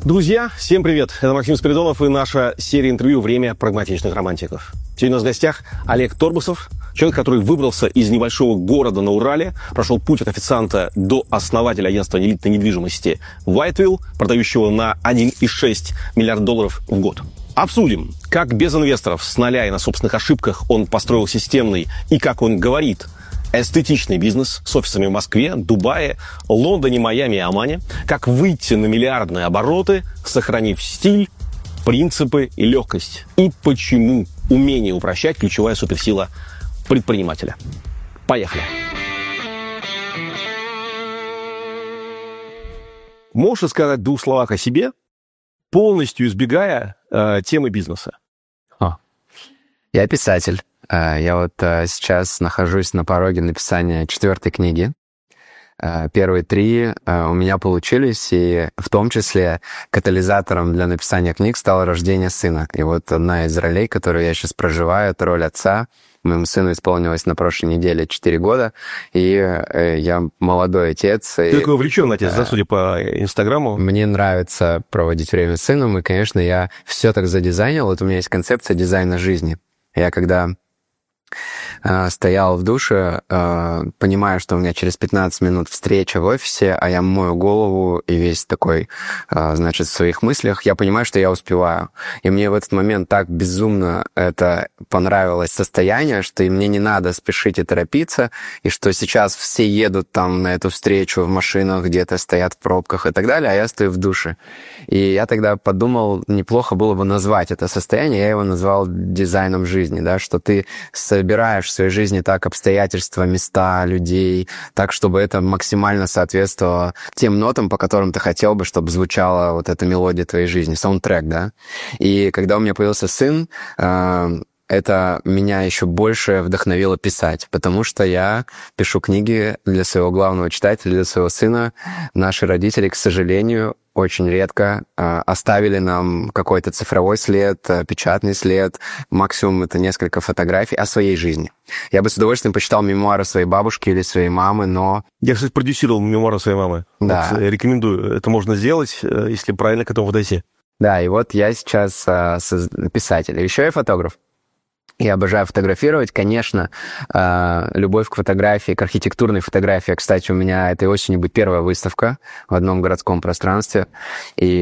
Друзья, всем привет! Это Максим Спиридонов и наша серия интервью «Время прагматичных романтиков». Сегодня у нас в гостях Олег Торбусов, человек, который выбрался из небольшого города на Урале, прошел путь от официанта до основателя агентства элитной недвижимости Whiteville, продающего на 1,6 миллиарда долларов в год. Обсудим, как без инвесторов, с нуля и на собственных ошибках он построил системный и, как он говорит, эстетичный бизнес с офисами в Москве, Дубае, Лондоне, Майами и Омане, как выйти на миллиардные обороты, сохранив стиль, принципы и легкость. И почему умение упрощать – ключевая суперсила предпринимателя. Поехали! Можешь рассказать в двух словах о себе, полностью избегая темы бизнеса? Я писатель. Я вот сейчас нахожусь на пороге написания 4-й книги. Первые 3 у меня получились, и в том числе катализатором для написания книг стало рождение сына. И вот одна из ролей, которую я сейчас проживаю, это роль отца. Моему сыну исполнилось на прошлой неделе 4 года, и я молодой отец. Ты такой увлеченный отец, да, судя по Инстаграму? Мне нравится проводить время с сыном, и, конечно, я все так задизайнил. Вот у меня есть концепция дизайна жизни. Я когда стоял в душе, понимаю, что у меня через 15 минут встреча в офисе, а я мою голову и весь такой, значит, в своих мыслях, я понимаю, что я успеваю. И мне в этот момент так безумно это понравилось состояние, что и мне не надо спешить и торопиться, и что сейчас все едут там на эту встречу в машинах, где-то стоят в пробках и так далее, а я стою в душе. И я тогда подумал, неплохо было бы назвать это состояние, я его назвал дизайном жизни, да, что ты собираешь в своей жизни так обстоятельства, места, людей, так, чтобы это максимально соответствовало тем нотам, по которым ты хотел бы, чтобы звучала вот эта мелодия твоей жизни, саундтрек, да. И когда у меня появился сын, это меня еще больше вдохновило писать, потому что я пишу книги для своего главного читателя, для своего сына. Наши родители, к сожалению, очень редко оставили нам какой-то цифровой след, печатный след, максимум это несколько фотографий о своей жизни. Я бы с удовольствием почитал мемуары своей бабушки или своей мамы, но... Я, кстати, продюсировал мемуары своей мамы. Да. Вот, рекомендую. Это можно сделать, если правильно к этому подойти. Да, и вот я сейчас писатель. Еще я фотограф. Я обожаю фотографировать. Конечно, любовь к фотографии, к архитектурной фотографии. Кстати, у меня этой осенью будет первая выставка в одном городском пространстве. И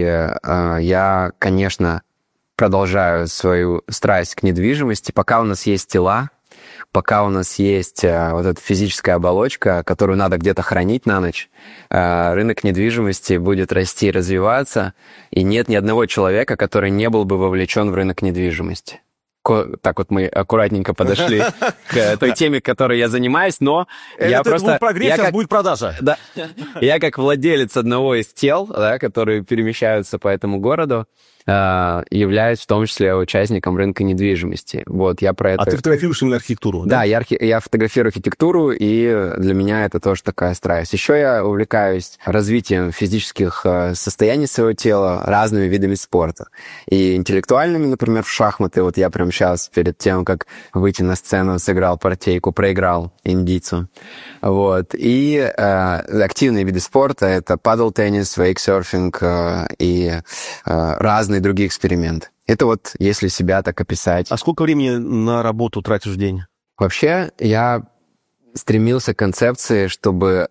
я, конечно, продолжаю свою страсть к недвижимости. Пока у нас есть тела, пока у нас есть вот эта физическая оболочка, которую надо где-то хранить на ночь, рынок недвижимости будет расти и развиваться. И нет ни одного человека, который не был бы вовлечен в рынок недвижимости. Так вот мы аккуратненько подошли к той теме, которой я занимаюсь, но я просто... Будет прогресс, сейчас будет продажа. Да, я как владелец одного из тел, да, которые перемещаются по этому городу, являюсь в том числе участником рынка недвижимости. Вот, я про это... А ты фотографируешь именно архитектуру? Да, я фотографирую архитектуру, и для меня это тоже такая страсть. Еще я увлекаюсь развитием физических состояний своего тела, разными видами спорта. И интеллектуальными, например, в шахматы. Вот я прямо сейчас, перед тем, как выйти на сцену, сыграл партейку, проиграл индийцу. Вот. И активные виды спорта — это падл-теннис, вейксерфинг и разные другие эксперименты. Это вот если себя так описать. А сколько времени на работу тратишь в день? Вообще, я стремился к концепции, чтобы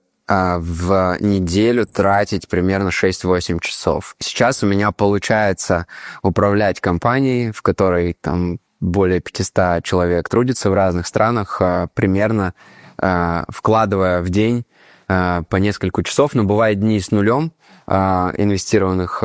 в неделю тратить примерно 6-8 часов. Сейчас у меня получается управлять компанией, в которой там более 500 человек трудится в разных странах, примерно вкладывая в день по несколько часов, но бывают дни с нулем инвестированных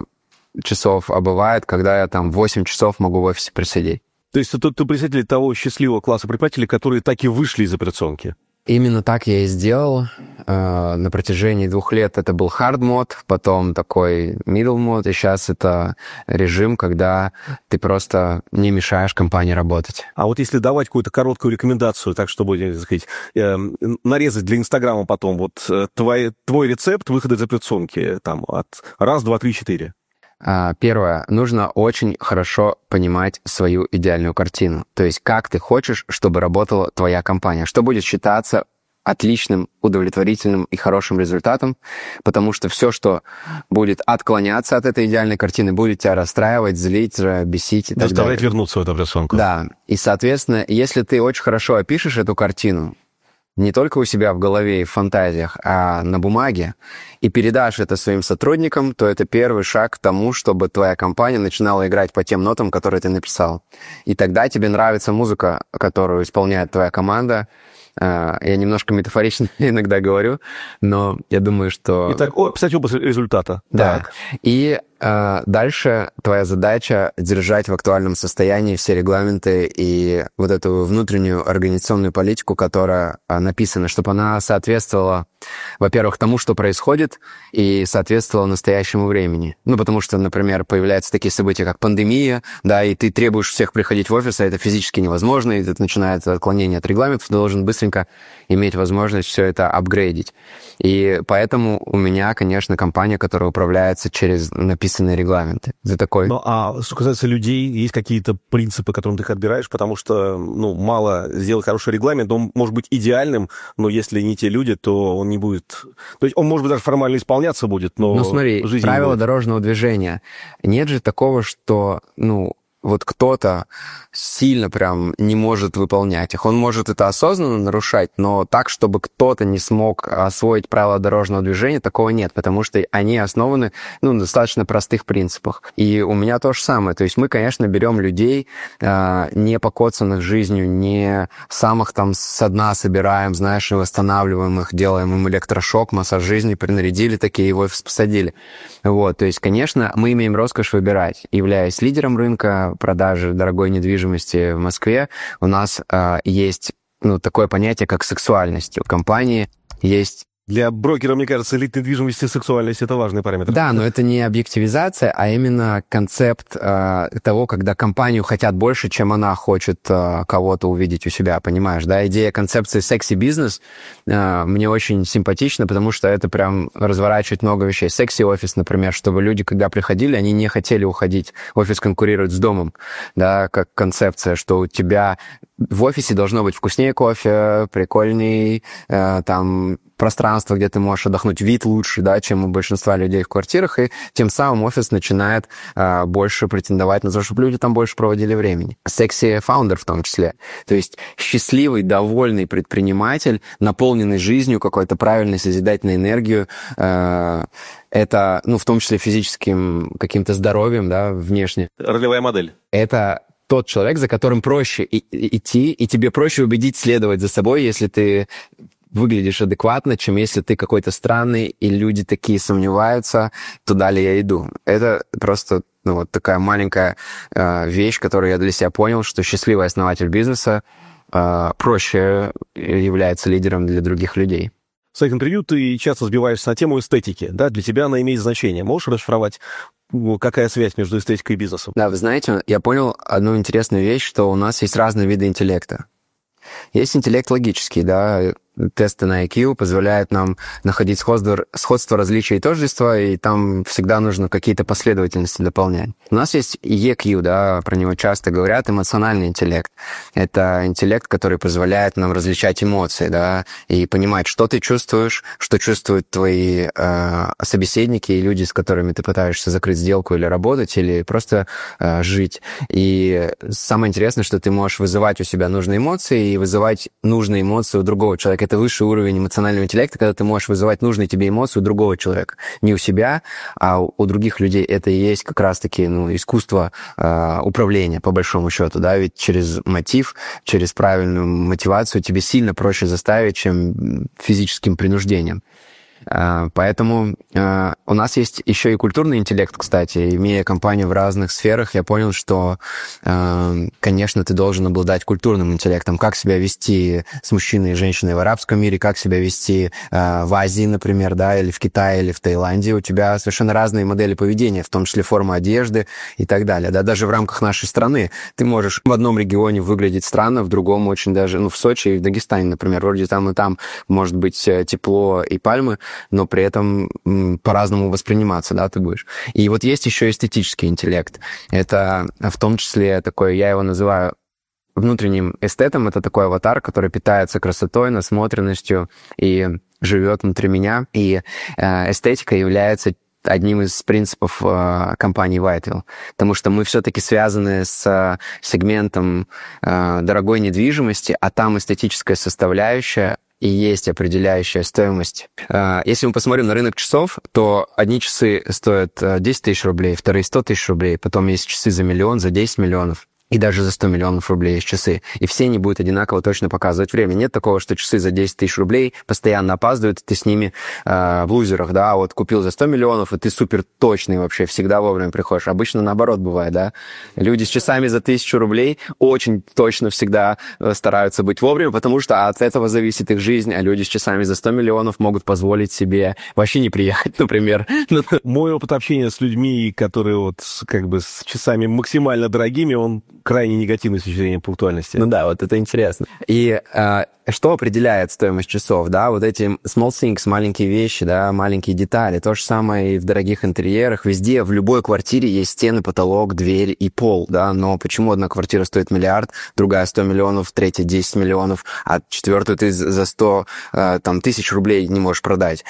часов, а бывает, когда я там 8 часов могу в офисе просидеть. То есть ты представитель того счастливого класса предпринимателей, которые так и вышли из операционки? Именно так я и сделал. На протяжении 2 лет это был hard mode, потом такой middle mode, и сейчас это режим, когда ты просто не мешаешь компании работать. А вот если давать какую-то короткую рекомендацию, так чтобы, так сказать, нарезать для Инстаграма потом, вот твой рецепт выхода из операционки там от 1, 2, 3, 4. Первое. Нужно очень хорошо понимать свою идеальную картину. То есть как ты хочешь, чтобы работала твоя компания. Что будет считаться отличным, удовлетворительным и хорошим результатом, потому что все, что будет отклоняться от этой идеальной картины, будет тебя расстраивать, злить, бесить и так далее. Заставлять вернуться в эту операционку. Да, и, соответственно, если ты очень хорошо опишешь эту картину, не только у себя в голове и в фантазиях, а на бумаге, и передашь это своим сотрудникам, то это первый шаг к тому, чтобы твоя компания начинала играть по тем нотам, которые ты написал. И тогда тебе нравится музыка, которую исполняет твоя команда. Я немножко метафорично иногда говорю, но я думаю, что... Итак, кстати, оба результата. Да. Так. И дальше твоя задача держать в актуальном состоянии все регламенты и вот эту внутреннюю организационную политику, которая написана, чтобы она соответствовала, во-первых, тому, что происходит, и соответствовала настоящему времени. Ну, потому что, например, появляются такие события, как пандемия, да, и ты требуешь всех приходить в офис, а это физически невозможно, и это начинается отклонение от регламентов, ты должен быстренько иметь возможность все это апгрейдить. И поэтому у меня, конечно, компания, которая управляется через написанные регламенты. Ты такой... Ну, а что касается людей, есть какие-то принципы, которым ты их отбираешь, потому что, ну, мало сделать хороший регламент, он может быть идеальным, но если не те люди, то он не будет... То есть он, может быть, даже формально исполняться будет, но... Ну, смотри, правила дорожного движения. Нет же такого, что, ну, вот кто-то сильно прям не может выполнять их. Он может это осознанно нарушать, но так, чтобы кто-то не смог освоить правила дорожного движения, такого нет, потому что они основаны, ну, на достаточно простых принципах. И у меня то же самое. То есть мы, конечно, берем людей, не покоцанных жизнью, не самых там со дна собираем, знаешь, и восстанавливаем их, делаем им электрошок, массаж жизни, принарядили такие, его посадили. Вот, то есть, конечно, мы имеем роскошь выбирать. Являясь лидером рынка продажи дорогой недвижимости в Москве, у нас есть, ну, такое понятие, как сексуальность. В компании есть... Для брокера, мне кажется, элитной недвижимости сексуальность — это важный параметр. Да, но это не объективизация, а именно концепт того, когда компанию хотят больше, чем она хочет кого-то увидеть у себя, понимаешь, да? Идея концепции секси-бизнес мне очень симпатична, потому что это прям разворачивает много вещей. Секси-офис, например, чтобы люди, когда приходили, они не хотели уходить. Офис конкурирует с домом, да, как концепция, что у тебя в офисе должно быть вкуснее кофе, прикольный, там, пространство, где ты можешь отдохнуть, вид лучше, да, чем у большинства людей в квартирах, и тем самым офис начинает больше претендовать на то, чтобы люди там больше проводили времени. Секси-фаундер в том числе. То есть счастливый, довольный предприниматель, наполненный жизнью, какой-то правильной созидательной энергией, это, ну, в том числе физическим каким-то здоровьем, да, внешне. Ролевая модель. Это тот человек, за которым проще идти, и тебе проще убедить следовать за собой, если ты выглядишь адекватно, чем если ты какой-то странный, и люди такие сомневаются, туда ли я иду. Это просто, ну, вот такая маленькая вещь, которую я для себя понял, что счастливый основатель бизнеса проще является лидером для других людей. В своих интервью ты часто сбиваешься на тему эстетики, да? Для тебя она имеет значение. Можешь расшифровать, какая связь между эстетикой и бизнесом? Да, вы знаете, я понял одну интересную вещь, что у нас есть разные виды интеллекта. Есть интеллект логический, да, тесты на IQ позволяют нам находить сходство, различия и тождества, и там всегда нужно какие-то последовательности дополнять. У нас есть EQ, да, про него часто говорят, эмоциональный интеллект. Это интеллект, который позволяет нам различать эмоции, да, и понимать, что ты чувствуешь, что чувствуют твои собеседники и люди, с которыми ты пытаешься закрыть сделку или работать, или просто жить. И самое интересное, что ты можешь вызывать у себя нужные эмоции и вызывать нужные эмоции у другого человека. Это высший уровень эмоционального интеллекта, когда ты можешь вызывать нужные тебе эмоции у другого человека. Не у себя, а у других людей. Это и есть как раз-таки, ну, искусство управления, по большому счету. Да? Ведь через мотив, через правильную мотивацию тебе сильно проще заставить, чем физическим принуждением. Поэтому у нас есть еще и культурный интеллект, кстати. Имея компанию в разных сферах, я понял, что, конечно, ты должен обладать культурным интеллектом. Как себя вести с мужчиной и женщиной в арабском мире, как себя вести в Азии, например, да, или в Китае, или в Таиланде. У тебя совершенно разные модели поведения, в том числе форма одежды и так далее. Да, даже в рамках нашей страны ты можешь в одном регионе выглядеть странно, в другом очень даже, ну, в Сочи и в Дагестане, например, вроде там и там может быть тепло и пальмы, но при этом по-разному восприниматься, да, ты будешь. И вот есть еще эстетический интеллект. Это в том числе такое, я его называю внутренним эстетом. Это такой аватар, который питается красотой, насмотренностью и живет внутри меня. И эстетика является одним из принципов компании Whitewell, потому что мы все-таки связаны с сегментом дорогой недвижимости, а там эстетическая составляющая и есть определяющая стоимость. Если мы посмотрим на рынок часов, то одни часы стоят 10 тысяч рублей, вторые 100 тысяч рублей, потом есть часы за миллион, за 10 миллионов. И даже за 100 миллионов рублей есть часы. И все они будут одинаково точно показывать время. Нет такого, что часы за 10 тысяч рублей постоянно опаздывают, и ты с ними в лузерах, да, вот купил за 100 миллионов, и ты супер точный вообще, всегда вовремя приходишь. Обычно наоборот бывает, да. Люди с часами за 1000 рублей очень точно всегда стараются быть вовремя, потому что от этого зависит их жизнь, а люди с часами за 100 миллионов могут позволить себе вообще не приехать, например. Мой опыт общения с людьми, которые вот как бы с часами максимально дорогими, он крайне негативный с точки зрения пунктуальности. Ну да, вот это интересно. И что определяет стоимость часов, да, вот эти small things, маленькие вещи, да, маленькие детали. То же самое и в дорогих интерьерах. Везде, в любой квартире есть стены, потолок, дверь и пол, да, но почему одна квартира стоит миллиард, другая 100 миллионов, третья 10 миллионов, а четвертую ты за 100 тысяч рублей не можешь продать?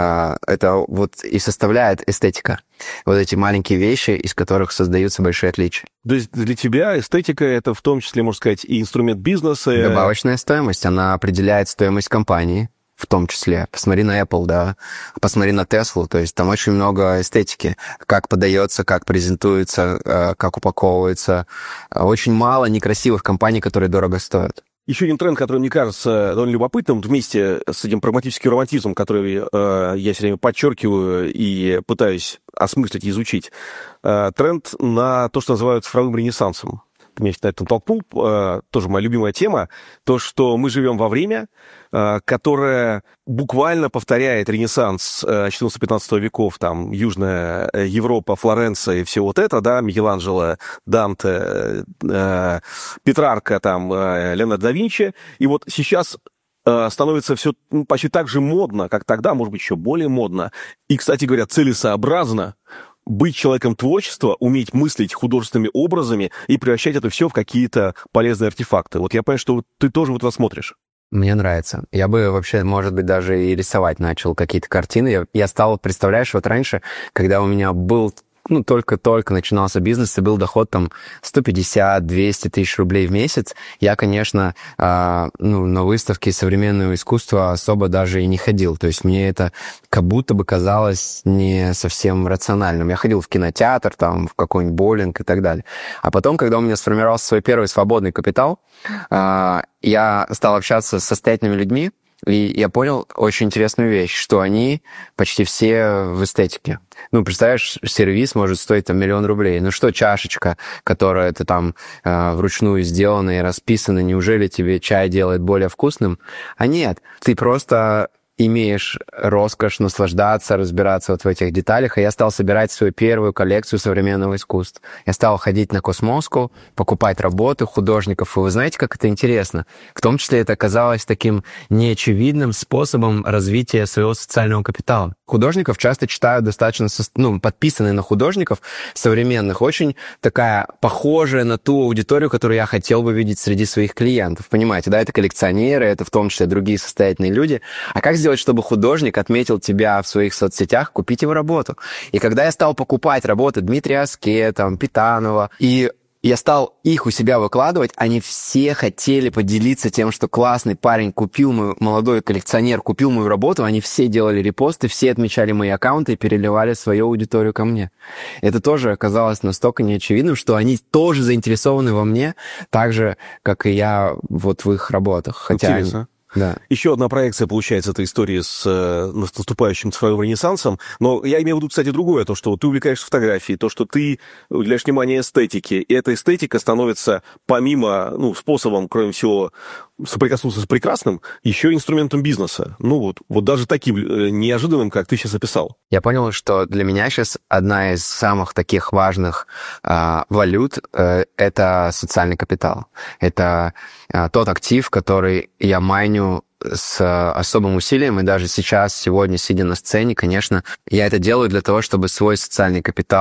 Это вот и составляет эстетика. Вот эти маленькие вещи, из которых создаются большие отличия. То есть для тебя эстетика — это в том числе, можно сказать, и инструмент бизнеса. Добавочная стоимость, она определяет стоимость компании, в том числе. Посмотри на Apple, да, посмотри на Tesla, то есть там очень много эстетики, как подается, как презентуется, как упаковывается. Очень мало некрасивых компаний, которые дорого стоят. Еще один тренд, который мне кажется довольно любопытным, вместе с этим прагматическим романтизмом, который я все время подчеркиваю и пытаюсь осмыслить и изучить, тренд на то, что называют цифровым ренессансом. Ты меня на это натолкнул, тоже моя любимая тема, то, что мы живем во время, которое буквально повторяет ренессанс 14-15 веков, там, Южная Европа, Флоренция и все вот это, да, Микеланджело, Данте, Петрарка, там, Леонардо да Винчи, и вот сейчас становится все почти так же модно, как тогда, может быть, еще более модно, и, кстати говоря, целесообразно быть человеком творчества, уметь мыслить художественными образами и превращать это все в какие-то полезные артефакты. Вот я понимаю, что ты тоже вот это смотришь. Мне нравится. Я бы вообще, может быть, даже и рисовать начал какие-то картины. Я стал, представляешь, вот раньше, когда у меня был только-только начинался бизнес, и был доход там 150-200 тысяч рублей в месяц, я, конечно, на выставки современного искусства особо даже и не ходил. То есть мне это как будто бы казалось не совсем рациональным. Я ходил в кинотеатр, там, в какой-нибудь боулинг и так далее. А потом, когда у меня сформировался свой первый свободный капитал, я стал общаться с состоятельными людьми, и я понял очень интересную вещь, что они почти все в эстетике. Представляешь, сервис может стоить там 1 000 000 рублей. Что чашечка, которая ты там вручную сделана и расписана, неужели тебе чай делает более вкусным? А нет, ты просто имеешь роскошь наслаждаться, разбираться вот в этих деталях. И я стал собирать свою первую коллекцию современного искусства. Я стал ходить на Космоску, покупать работы художников. И вы знаете, как это интересно? В том числе это оказалось таким неочевидным способом развития своего социального капитала. Художников часто читают достаточно, подписанные на художников современных, очень такая похожая на ту аудиторию, которую я хотел бы видеть среди своих клиентов. Понимаете, да, это коллекционеры, это в том числе другие состоятельные люди. А как сделать, чтобы художник отметил тебя в своих соцсетях, купить его работу? И когда я стал покупать работы Дмитрия Аске, Питанова, и я стал их у себя выкладывать, они все хотели поделиться тем, что классный парень купил мою, молодой коллекционер купил мою работу, они все делали репосты, все отмечали мои аккаунты и переливали свою аудиторию ко мне. Это тоже оказалось настолько неочевидным, что они тоже заинтересованы во мне, так же, как и я вот в их работах. Хотя интересно. Да. Еще одна проекция, получается, этой истории с наступающим цифровым ренессансом. Но я имею в виду, кстати, другое. То, что ты увлекаешься фотографией, то, что ты уделяешь внимание эстетике. И эта эстетика становится, помимо, способом, кроме всего, соприкоснуться с прекрасным, еще инструментом бизнеса. Вот даже таким неожиданным, как ты сейчас описал. Я понял, что для меня сейчас одна из самых таких важных валют это социальный капитал. Это тот актив, который я майню с особым усилием, и даже сейчас, сегодня, сидя на сцене, конечно, я это делаю для того, чтобы свой социальный капитал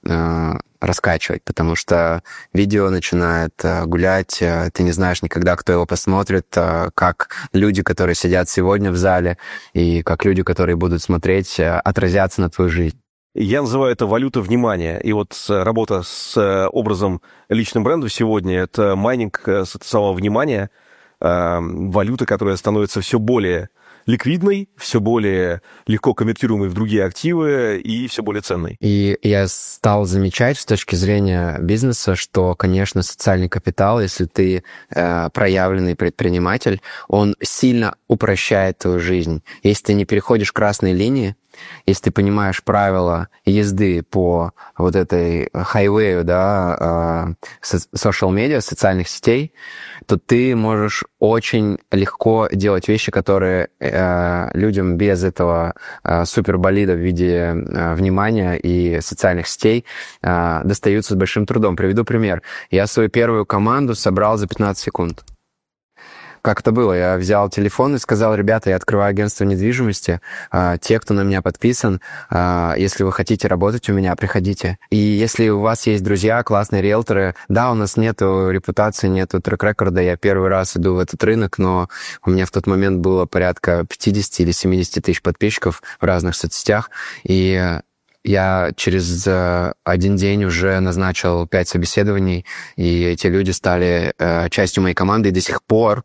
раскачивать, потому что видео начинает гулять, ты не знаешь никогда, кто его посмотрит, как люди, которые сидят сегодня в зале, и как люди, которые будут смотреть, отразятся на твою жизнь. Я называю это валюта внимания. И вот работа с образом личным брендом сегодня — это майнинг самого внимания, валюта, которая становится все более ликвидной, все более легко конвертируемой в другие активы и все более ценной. И я стал замечать с точки зрения бизнеса, что, конечно, социальный капитал, если ты проявленный предприниматель, он сильно упрощает твою жизнь. Если ты не переходишь красные линии, если ты понимаешь правила езды по вот этой хайвею, да, social media, социальных сетей, то ты можешь очень легко делать вещи, которые людям без этого суперболида в виде внимания и социальных сетей достаются с большим трудом. Приведу пример. Я свою первую команду собрал за 15 секунд. Как это было? Я взял телефон и сказал: ребята, я открываю агентство недвижимости, те, кто на меня подписан, если вы хотите работать у меня, приходите. И если у вас есть друзья, классные риэлторы, да, у нас нету репутации, нету трек-рекорда, я первый раз иду в этот рынок, но у меня в тот момент было порядка 50 или 70 тысяч подписчиков в разных соцсетях, и я через один день уже назначил 5 собеседований, и эти люди стали частью моей команды, и до сих пор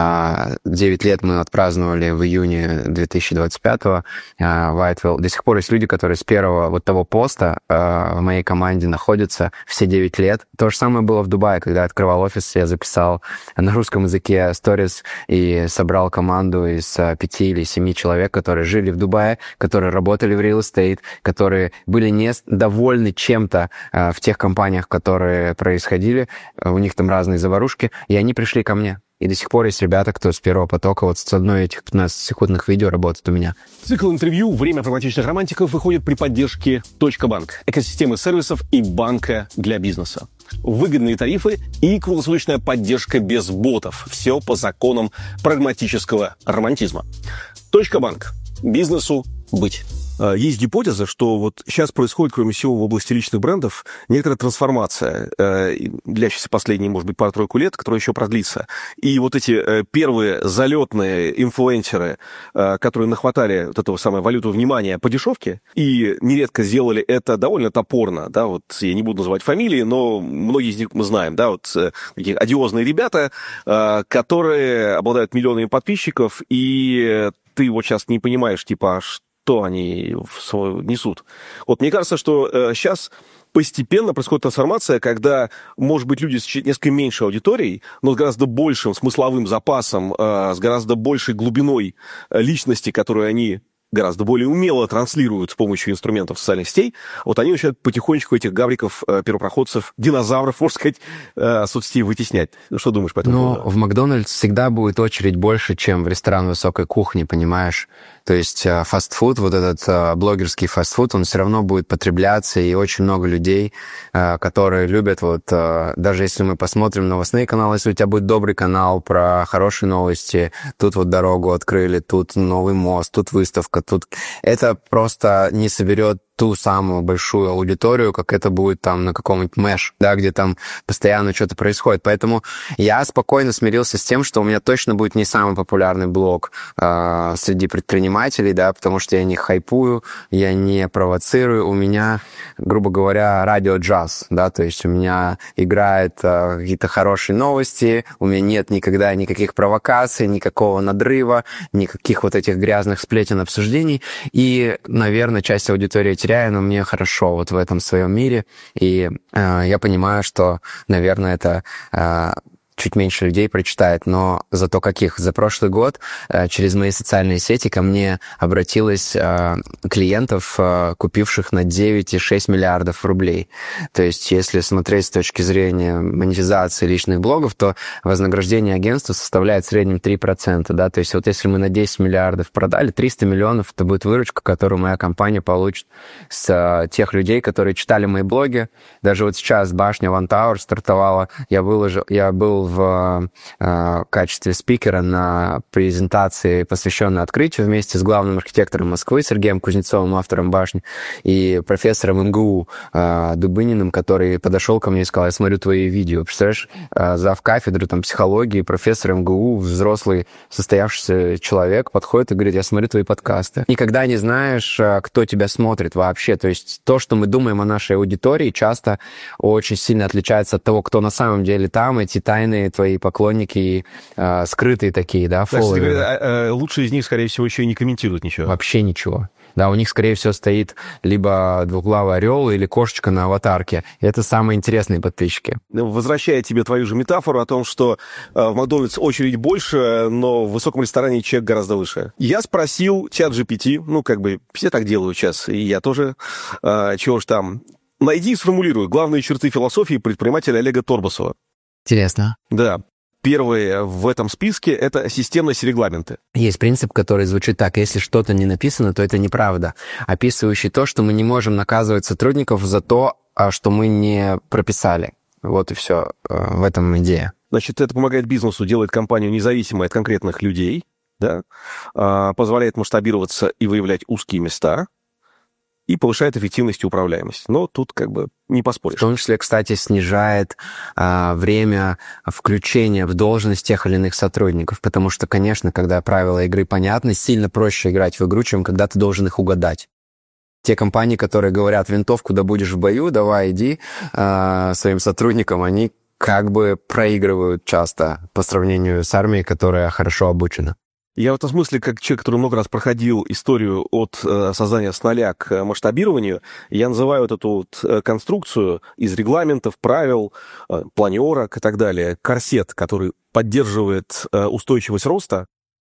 9 лет мы отпраздновали в июне 2025-го Whiteville. До сих пор есть люди, которые с первого вот того поста в моей команде находятся все 9 лет. То же самое было в Дубае, когда я открывал офис, я записал на русском языке stories и собрал команду из 5 или 7 человек, которые жили в Дубае, которые работали в real estate, которые были недовольны чем-то в тех компаниях, которые происходили, у них там разные заварушки, и они пришли ко мне. И до сих пор есть ребята, кто с первого потока вот с одной этих 15-секундных видео работает у меня. Цикл интервью «Время прагматичных романтиков» выходит при поддержке Точка.банк, экосистемы сервисов и банка для бизнеса. Выгодные тарифы и круглосуточная поддержка без ботов. Все по законам прагматического романтизма. Точка.банк. Бизнесу быть. Есть гипотеза, что вот сейчас происходит, кроме всего, в области личных брендов некоторая трансформация, длящаяся последние, может быть, пару-тройку лет, которая еще продлится. И вот эти первые залетные инфлюенсеры, которые нахватали вот этого самого валюту внимания по дешевке, и нередко сделали это довольно топорно, да, вот я не буду называть фамилии, но многие из них мы знаем, да, вот такие одиозные ребята, которые обладают миллионами подписчиков, и ты вот сейчас не понимаешь, типа, что они несут. Вот мне кажется, что сейчас постепенно происходит трансформация, когда, может быть, люди с несколько меньшей аудиторией, но с гораздо большим смысловым запасом, с гораздо большей глубиной личности, которую они гораздо более умело транслируют с помощью инструментов социальных сетей, вот они начинают потихонечку этих гавриков, первопроходцев, динозавров, можно сказать, соцсетей вытеснять. Что думаешь по этому поводу? Но в Макдональдс всегда будет очередь больше, чем в ресторан высокой кухни, понимаешь? То есть фастфуд, вот этот блогерский фастфуд, он все равно будет потребляться, и очень много людей, которые любят, вот даже если мы посмотрим новостные каналы, если у тебя будет добрый канал про хорошие новости, тут вот дорогу открыли, тут новый мост, тут выставка, тут это просто не соберет ту самую большую аудиторию, как это будет там на каком-нибудь Мэш, да, где там постоянно что-то происходит. Поэтому я спокойно смирился с тем, что у меня точно будет не самый популярный блог среди предпринимателей, да, потому что я не хайпую, я не провоцирую, у меня, грубо говоря, радио-джаз, да, то есть у меня играют какие-то хорошие новости, у меня нет никогда никаких провокаций, никакого надрыва, никаких вот этих грязных сплетен, обсуждений, и, наверное, часть аудитории теряет, но мне хорошо вот в этом своем мире, и я понимаю, что, наверное, это чуть меньше людей прочитает, но зато каких? За прошлый год через мои социальные сети ко мне обратилось клиентов, купивших на 9,6 миллиардов рублей. То есть, если смотреть с точки зрения монетизации личных блогов, то вознаграждение агентства составляет в среднем 3%. Да? То есть, вот если мы на 10 миллиардов продали, 300 миллионов — это будет выручка, которую моя компания получит с тех людей, которые читали мои блоги. Даже вот сейчас башня One Tower стартовала, я был в качестве спикера на презентации, посвященной открытию, вместе с главным архитектором Москвы Сергеем Кузнецовым, автором башни, и профессором МГУ Дубыниным, который подошел ко мне и сказал: я смотрю твои видео. Представляешь, зав. Кафедры там, психологии, профессор МГУ, взрослый состоявшийся человек, подходит и говорит: я смотрю твои подкасты. Никогда не знаешь, кто тебя смотрит вообще. То есть то, что мы думаем о нашей аудитории, часто очень сильно отличается от того, кто на самом деле там, эти тайные твои поклонники, скрытые такие, да, фолловеры. Лучшие из них, скорее всего, еще и не комментируют ничего. Вообще ничего. Да, у них, скорее всего, стоит либо двуглавый орел или кошечка на аватарке. И это самые интересные подписчики. Возвращая тебе твою же метафору о том, что в Макдональдс очередь больше, но в высоком ресторане чек гораздо выше. Я спросил ChatGPT, все так делают сейчас, и я тоже, чего ж там. Найди и сформулируй главные черты философии предпринимателя Олега Торбусова. Интересно. Да. Первые в этом списке — это системность и регламенты. Есть принцип, который звучит так: если что-то не написано, то это неправда, описывающий то, что мы не можем наказывать сотрудников за то, что мы не прописали. Вот и все. В этом идея. Значит, это помогает бизнесу, делает компанию независимой от конкретных людей, да? Позволяет масштабироваться и выявлять узкие места, и повышает эффективность и управляемость. Но тут не поспоришь. В том числе, кстати, снижает время включения в должность тех или иных сотрудников. Потому что, конечно, когда правила игры понятны, сильно проще играть в игру, чем когда ты должен их угадать. Те компании, которые говорят: винтовку добудешь в бою, давай иди своим сотрудникам, они проигрывают часто по сравнению с армией, которая хорошо обучена. Я в этом смысле, как человек, который много раз проходил историю от создания с нуля к масштабированию, я называю эту конструкцию из регламентов, правил, планерок и так далее, корсет, который поддерживает устойчивость роста.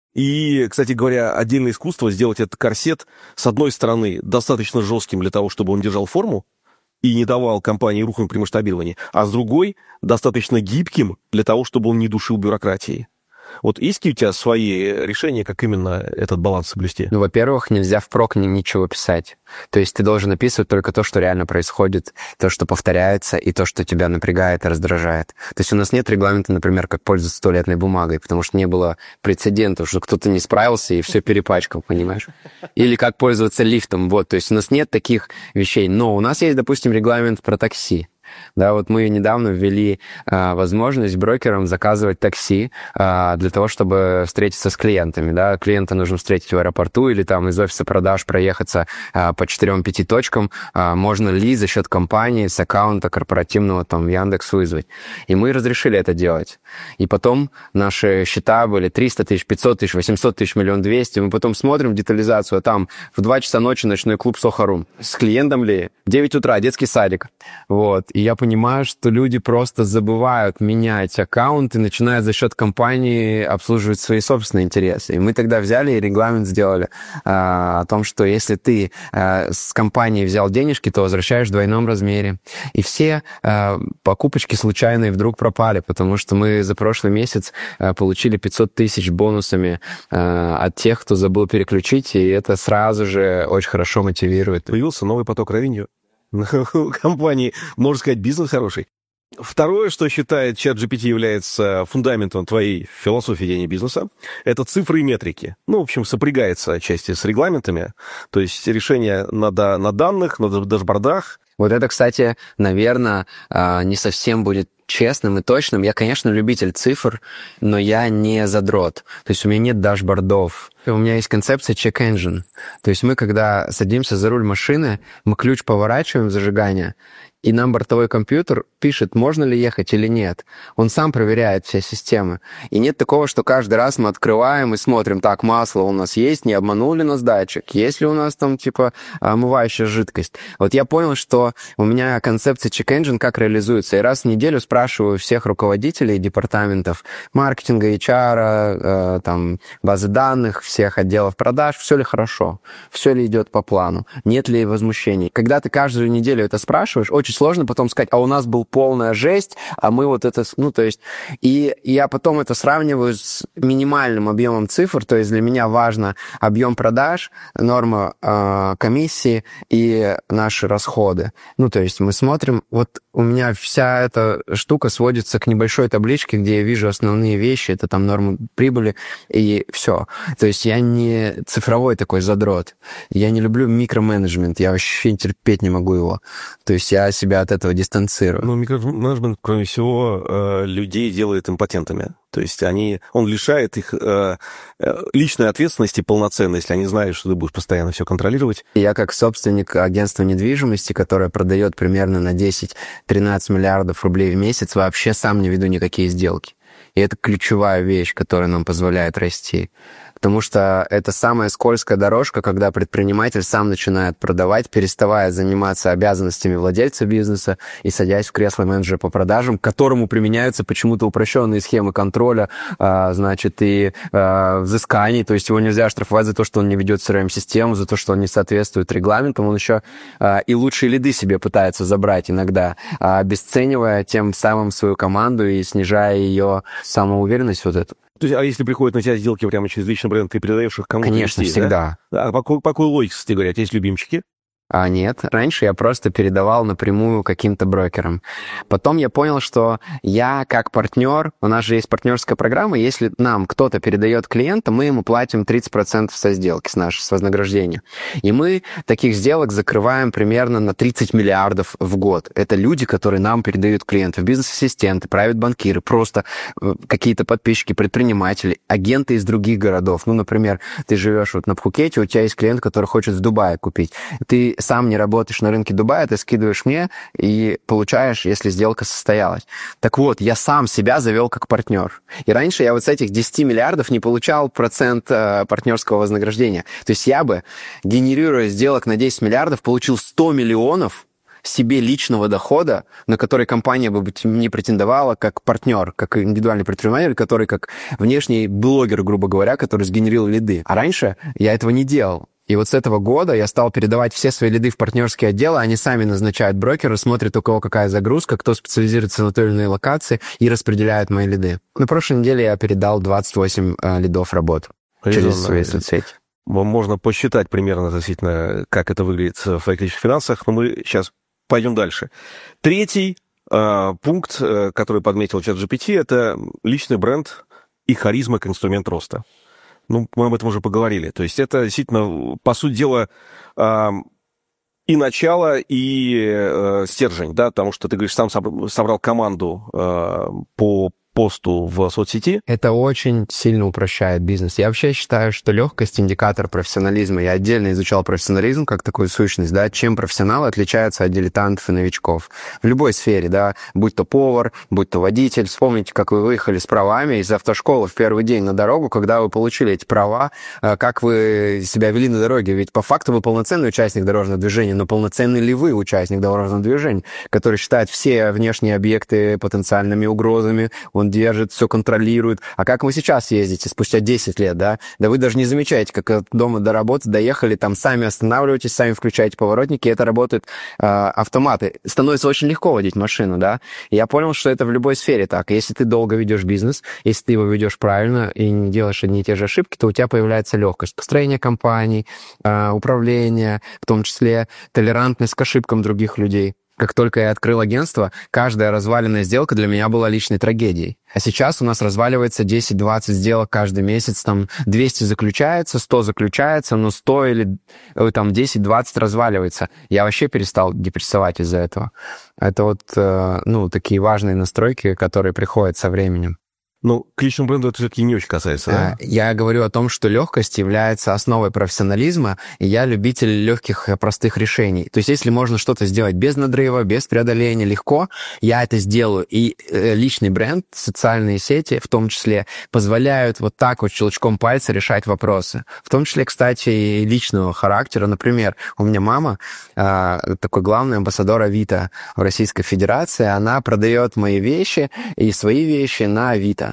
И, кстати говоря, отдельное искусство сделать этот корсет, с одной стороны, достаточно жестким для того, чтобы он держал форму и не давал компании рухнуть при масштабировании, а с другой, достаточно гибким для того, чтобы он не душил бюрократией. Вот есть ли у тебя свои решения, как именно этот баланс соблюсти? Во-первых, нельзя впрок ничего писать. То есть ты должен описывать только то, что реально происходит, то, что повторяется, и то, что тебя напрягает и раздражает. То есть у нас нет регламента, например, как пользоваться туалетной бумагой, потому что не было прецедентов, что кто-то не справился и все перепачкал, понимаешь? Или как пользоваться лифтом. Вот, то есть у нас нет таких вещей. Но у нас есть, допустим, регламент про такси. Да, вот мы недавно ввели возможность брокерам заказывать такси для того, чтобы встретиться с клиентами. Да. Клиента нужно встретить в аэропорту или там из офиса продаж проехаться по 4-5 точкам. Можно ли за счет компании с аккаунта корпоративного там в Яндекс вызвать. И мы разрешили это делать. И потом наши счета были 300 тысяч, 500 тысяч, 800 тысяч, 1 200 000. Мы потом смотрим детализацию, а там в 2 часа ночи ночной клуб Сохо-Рум. С клиентом ли? 9 утра, детский садик. Вот. И я понимаю, что люди просто забывают менять аккаунт и начинают за счет компании обслуживать свои собственные интересы. И мы тогда взяли и регламент сделали о том, что если ты с компанией взял денежки, то возвращаешь в двойном размере. И все покупочки случайные вдруг пропали, потому что мы за прошлый месяц получили 500 тысяч бонусами от тех, кто забыл переключить, и это сразу же очень хорошо мотивирует. Появился новый поток ревенью. У компании, можно сказать, бизнес хороший. Второе, что считает ChatGPT является фундаментом твоей философии ведения бизнеса, это цифры и метрики. В общем, сопрягается отчасти с регламентами, то есть решение на данных, на дашбордах. Вот это, кстати, наверное, не совсем будет честным и точным. Я, конечно, любитель цифр, но я не задрот. То есть у меня нет дашбордов. У меня есть концепция check-engine. То есть мы, когда садимся за руль машины, мы ключ поворачиваем в зажигание, и нам бортовой компьютер пишет, можно ли ехать или нет. Он сам проверяет все системы. И нет такого, что каждый раз мы открываем и смотрим, так, масло у нас есть, не обманул ли нас датчик, есть ли у нас там, омывающая жидкость. Вот я понял, что у меня концепция check-engine как реализуется. И раз в неделю спрашиваю всех руководителей департаментов маркетинга, HR, базы данных, всех отделов продаж, все ли хорошо, все ли идет по плану, нет ли возмущений. Когда ты каждую неделю это спрашиваешь, очень сложно потом сказать, а у нас был полная жесть, а мы вот это... И я потом это сравниваю с минимальным объемом цифр, то есть для меня важно объем продаж, норма комиссии и наши расходы. То есть мы смотрим, вот у меня вся эта штука сводится к небольшой табличке, где я вижу основные вещи, это там нормы прибыли, и все. То есть я не цифровой такой задрот. Я не люблю микроменеджмент, я вообще терпеть не могу его. То есть я себя от этого дистанцирую. Ну, микроменеджмент, кроме всего, людей делает импотентами. То есть он лишает их личной ответственности полноценной, если они знают, что ты будешь постоянно все контролировать. Я как собственник агентства недвижимости, которое продает примерно на 10-13 миллиардов рублей в месяц, вообще сам не веду никакие сделки. И это ключевая вещь, которая нам позволяет расти. Потому что это самая скользкая дорожка, когда предприниматель сам начинает продавать, переставая заниматься обязанностями владельца бизнеса и садясь в кресло менеджера по продажам, к которому применяются почему-то упрощенные схемы контроля, и взысканий. То есть его нельзя штрафовать за то, что он не ведет CRM-систему, за то, что он не соответствует регламентам. Он еще и лучшие лиды себе пытается забрать иногда, обесценивая тем самым свою команду и снижая ее самоуверенность вот эту. То есть, а если приходят на тебя сделки прямо через личный бренд, ты передаешь их кому-то? Конечно, вести, всегда. Да? А по какой логике, кстати говоря, есть любимчики? Нет, раньше я просто передавал напрямую каким-то брокерам. Потом я понял, что я как партнер, у нас же есть партнерская программа, если нам кто-то передает клиента, мы ему платим 30% со сделки, с вознаграждения. И мы таких сделок закрываем примерно на 30 миллиардов в год. Это люди, которые нам передают клиентов, бизнес-ассистенты, прайвет-банкиры, просто какие-то подписчики, предприниматели, агенты из других городов. Ну, например, ты живешь вот на Пхукете, у тебя есть клиент, который хочет в Дубае купить. Ты сам не работаешь на рынке Дубая, ты скидываешь мне и получаешь, если сделка состоялась. Так вот, я сам себя завел как партнер. И раньше я вот с этих 10 миллиардов не получал процент партнерского вознаграждения. То есть я бы, генерируя сделок на 10 миллиардов, получил 100 миллионов себе личного дохода, на который компания бы не претендовала как партнер, как индивидуальный предприниматель, который как внешний блогер, грубо говоря, который сгенерил лиды. А раньше я этого не делал. И вот с этого года я стал передавать все свои лиды в партнерские отделы, они сами назначают брокера, смотрят, у кого какая загрузка, кто специализируется на той или иной локации, и распределяют мои лиды. На прошлой неделе я передал 28 лидов работ через свои соцсети. Можно посчитать примерно относительно, как это выглядит в твоих личных финансах, но мы сейчас пойдем дальше. Третий пункт, который подметил ChatGPT, это личный бренд и харизма как инструмент роста. Ну, мы об этом уже поговорили. То есть это действительно, по сути дела, и начало, и стержень, да, потому что ты говоришь, сам собрал команду по посту в соцсети. Это очень сильно упрощает бизнес. Я вообще считаю, что легкость — индикатор профессионализма. Я отдельно изучал профессионализм как такую сущность, да, чем профессионалы отличаются от дилетантов и новичков. В любой сфере, да, будь то повар, будь то водитель. Вспомните, как вы выехали с правами из автошколы в первый день на дорогу, когда вы получили эти права, как вы себя вели на дороге. Ведь по факту вы полноценный участник дорожного движения, но полноценный ли вы участник дорожного движения, который считает все внешние объекты потенциальными угрозами, он держит, все контролирует. А как вы сейчас ездите спустя 10 лет, да? Да вы даже не замечаете, как от дома до работы доехали, там сами останавливаетесь, сами включаете поворотники, и это работают автоматы. Становится очень легко водить машину, да? И я понял, что это в любой сфере так. Если ты долго ведешь бизнес, если ты его ведешь правильно и не делаешь одни и те же ошибки, то у тебя появляется легкость построения компаний, управления, в том числе толерантность к ошибкам других людей. Как только я открыл агентство, каждая разваленная сделка для меня была личной трагедией. А сейчас у нас разваливается 10-20 сделок каждый месяц, там 200 заключается, 100 заключается, но 100 или там 10-20 разваливается. Я вообще перестал депрессовать из-за этого. Это вот, такие важные настройки, которые приходят со временем. Ну, к личному бренду это все-таки не очень касается, да? Я говорю о том, что легкость является основой профессионализма, и я любитель легких, простых решений. То есть, если можно что-то сделать без надрыва, без преодоления, легко, я это сделаю. И личный бренд, социальные сети, в том числе, позволяют вот так вот щелчком пальца решать вопросы. В том числе, кстати, и личного характера. Например, у меня мама, такой главный амбассадор Авито в Российской Федерации, она продает мои вещи и свои вещи на Авито.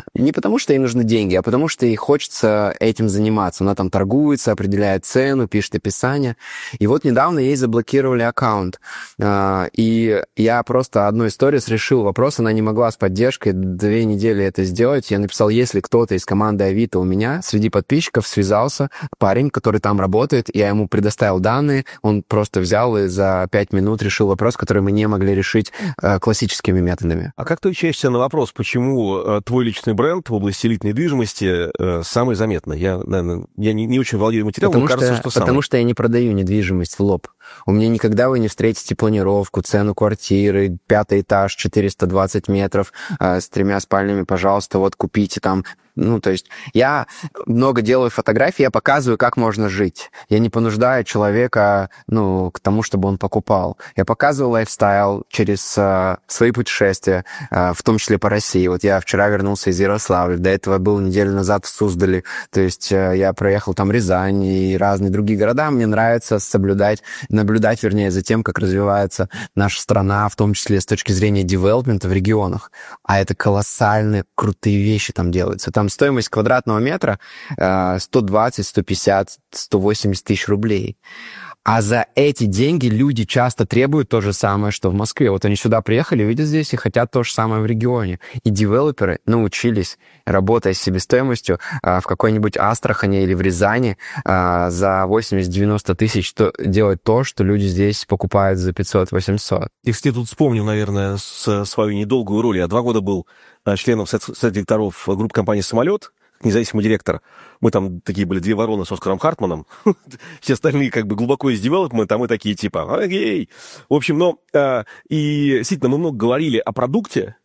Не потому, что ей нужны деньги, а потому, что ей хочется этим заниматься. Она там торгуется, определяет цену, пишет описание. И вот недавно ей заблокировали аккаунт. И я просто одной сторис решил вопрос. Она не могла с поддержкой 2 недели это сделать. Я написал, если кто-то из команды Авито у меня среди подписчиков связался, парень, который там работает, я ему предоставил данные, он просто взял и за 5 минут решил вопрос, который мы не могли решить классическими методами. А как ты отвечаешься на вопрос, почему твой личный бренд в области элитной недвижимости самый заметный? Я не очень владею материалом, но кажется, что самый. Потому что я не продаю недвижимость в лоб. У меня никогда вы не встретите планировку, цену квартиры, 5-й этаж, 420 метров, с 3 спальнями, пожалуйста, вот купите там. Ну, то есть я много делаю фотографий, я показываю, как можно жить. Я не понуждаю человека, к тому, чтобы он покупал. Я показываю лайфстайл через свои путешествия, в том числе по России. Вот я вчера вернулся из Ярославля, до этого был неделю назад в Суздале. То есть я проехал там Рязань и разные другие города. Мне нравится наблюдать за тем, как развивается наша страна, в том числе с точки зрения девелопмента в регионах. А это колоссальные, крутые вещи там делаются. Там стоимость квадратного метра 120, 150, 180 тысяч рублей. А за эти деньги люди часто требуют то же самое, что в Москве. Вот они сюда приехали, видят здесь и хотят то же самое в регионе. И девелоперы научились, работая с себестоимостью в какой-нибудь Астрахани или в Рязани за 80-90 тысяч делать то, что люди здесь покупают за 500-800. И, кстати, тут вспомнил, наверное, свою недолгую роль. Я 2 года был членом совета директоров группы компании «Самолет», независимый директор. Мы там такие были 2 вороны с Оскаром Хартманом. Все остальные как бы глубоко из девелопмента, а мы такие типа окей. В общем, и действительно мы много говорили о продукте,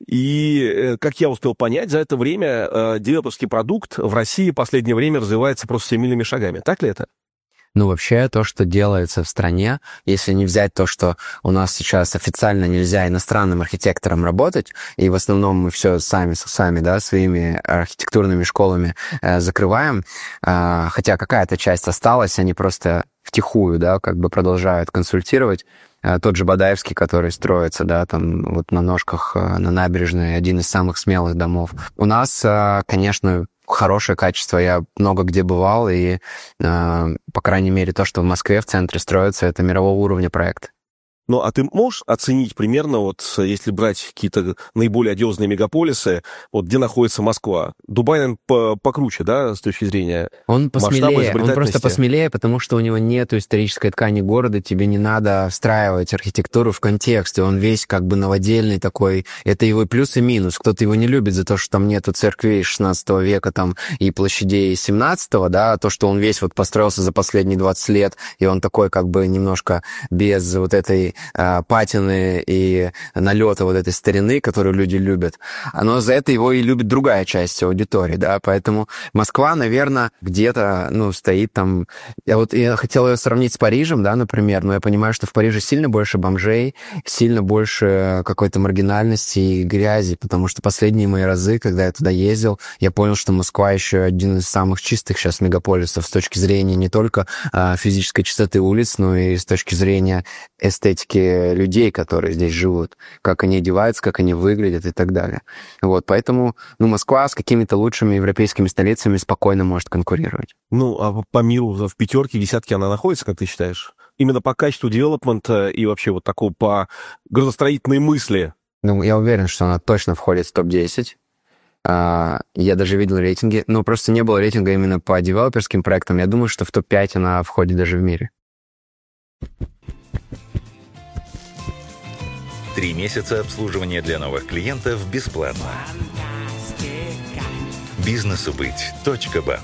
и, как я успел понять, за это время девелоперский продукт в России в последнее время развивается просто семимильными шагами. Так ли это? Вообще, то, что делается в стране, если не взять то, что у нас сейчас официально нельзя иностранным архитекторам работать, и в основном мы все сами, да, своими архитектурными школами закрываем, хотя какая-то часть осталась, они просто втихую, да, как бы продолжают консультировать. Тот же Бадаевский, который строится, да, там вот на ножках, на набережной, один из самых смелых домов. У нас, конечно, хорошее качество. Я много где бывал, и, по крайней мере, то, что в Москве в центре строится, это мирового уровня проект. Ну, а ты можешь оценить примерно, вот если брать какие-то наиболее одиозные мегаполисы, вот где находится Москва? Дубай, наверное, покруче, да, с точки зрения он посмелее, масштаба, он просто посмелее, потому что у него нет исторической ткани города, тебе не надо встраивать архитектуру в контексте, он весь как бы новодельный такой, это его плюс и минус. Кто-то его не любит за то, что там нету церквей 16 века там и площадей 17-го, да, то, что он весь вот построился за последние 20 лет, и он такой как бы немножко без вот этой патины и налета вот этой старины, которую люди любят, но за это его и любит другая часть аудитории, да, поэтому Москва, наверное, где-то, стоит там... Я хотел ее сравнить с Парижем, да, например, но я понимаю, что в Париже сильно больше бомжей, сильно больше какой-то маргинальности и грязи, потому что последние мои разы, когда я туда ездил, я понял, что Москва еще один из самых чистых сейчас мегаполисов с точки зрения не только физической чистоты улиц, но и с точки зрения эстетики людей, которые здесь живут, как они одеваются, как они выглядят и так далее. Вот, поэтому, Москва с какими-то лучшими европейскими столицами спокойно может конкурировать. А по миру в 5-ке, 10-ке она находится, как ты считаешь? Именно по качеству девелопмента и вообще вот такого по градостроительной мысли? Я уверен, что она точно входит в топ-10. Я даже видел рейтинги, просто не было рейтинга именно по девелоперским проектам. Я думаю, что в топ-5 она входит даже в мире. 3 месяца обслуживания для новых клиентов бесплатно. Бизнесубыть.банк.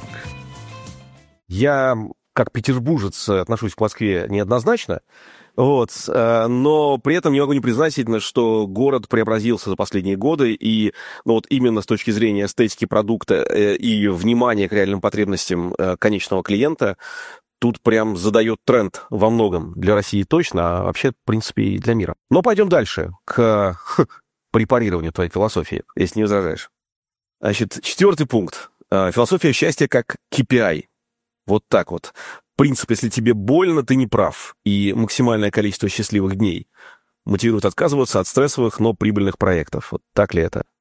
Я, как петербуржец, отношусь к Москве неоднозначно, но при этом не могу не признать, что город преобразился за последние годы, и именно с точки зрения эстетики продукта и внимания к реальным потребностям конечного клиента, тут прям задает тренд во многом. Для России точно, а вообще, в принципе, и для мира. Но пойдем дальше, к препарированию твоей философии, если не возражаешь. Значит, 4-й пункт. Философия счастья как KPI. Вот так вот. Принцип, если тебе больно, ты не прав. И максимальное количество счастливых дней мотивирует отказываться от стрессовых, но прибыльных проектов. Вот так ли это?